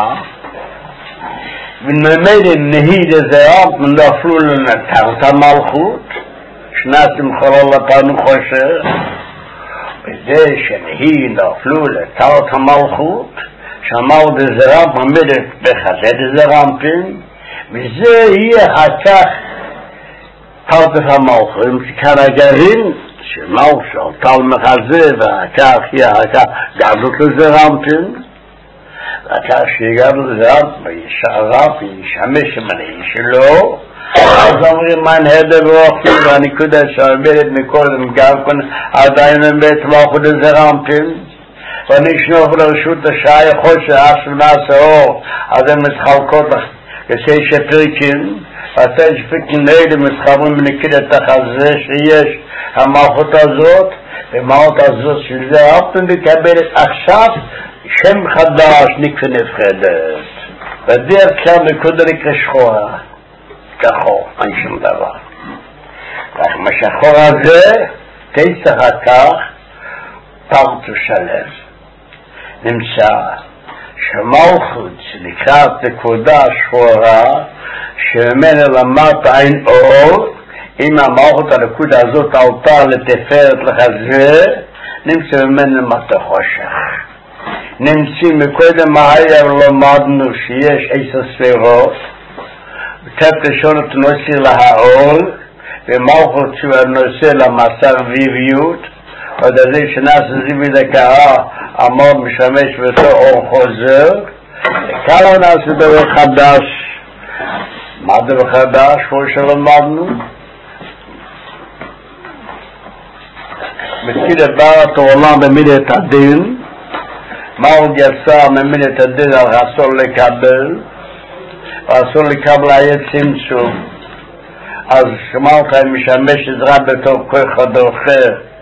ונמד נהי לזרמפן נפלו לנתרת המלכות שנתם חלל לפנו חושב וזה שנהי נפלו לתרת המלכות שמאו לזרמפן עמדת בחזה לזרמפן וזה יהיה הכך תרת המלכות כאן הגרעין שמאו שאותל מחזה והכך יהיה הכך גדלות לזרמפן והכך שיגדל לזרמפן וישערף וישמש המנהי שלו אז אומרים מן הדר ואוכלים והנקודה שעובדת מקודם גם כאן עדיין מבית מלכות לזרמפן ונשנוף לרשות השעה יכול שאף של מעשה אור אז הן מתחלקות כשי שפריקים ואתה שפריקים אלה מתחברים בנקודת החזה שיש המלכות הזאת ומלכות הזאת של זה אופן לקבלת עכשיו שם חדש נקווה נפחדת, בדרך כלל נקודה נקרא שחורה, כחור, אין שום דבר. רק מה שחור הזה, תצח כך, פרטו שלם. נמצא שמלכות לקראת נקודה שחורה, שממנה למטה אין אור, אם המלכות הנקודה הזאת עלתה לתפארת לחזה, נמצא ממנה למטה חושך. נמצא מקודם מהר למדנו שיש 10 ספירות, כתב ראשונות נושא להאור, ומלכות שהוא הנושא למסר ויביות, עוד הזה שנעשה זיבי דקה, אמר משמש ואותו אור חוזר, כאן נעשה דבר חדש. מה דבר חדש? כמו שלמדנו? מתחיל את העולם במידת הדין, מה עוד יצא ממידת הדין על אסור לקבל, ואסור לקבל היה צמצום. אז שמעת משמש עזרה בתור כוח הדוחה,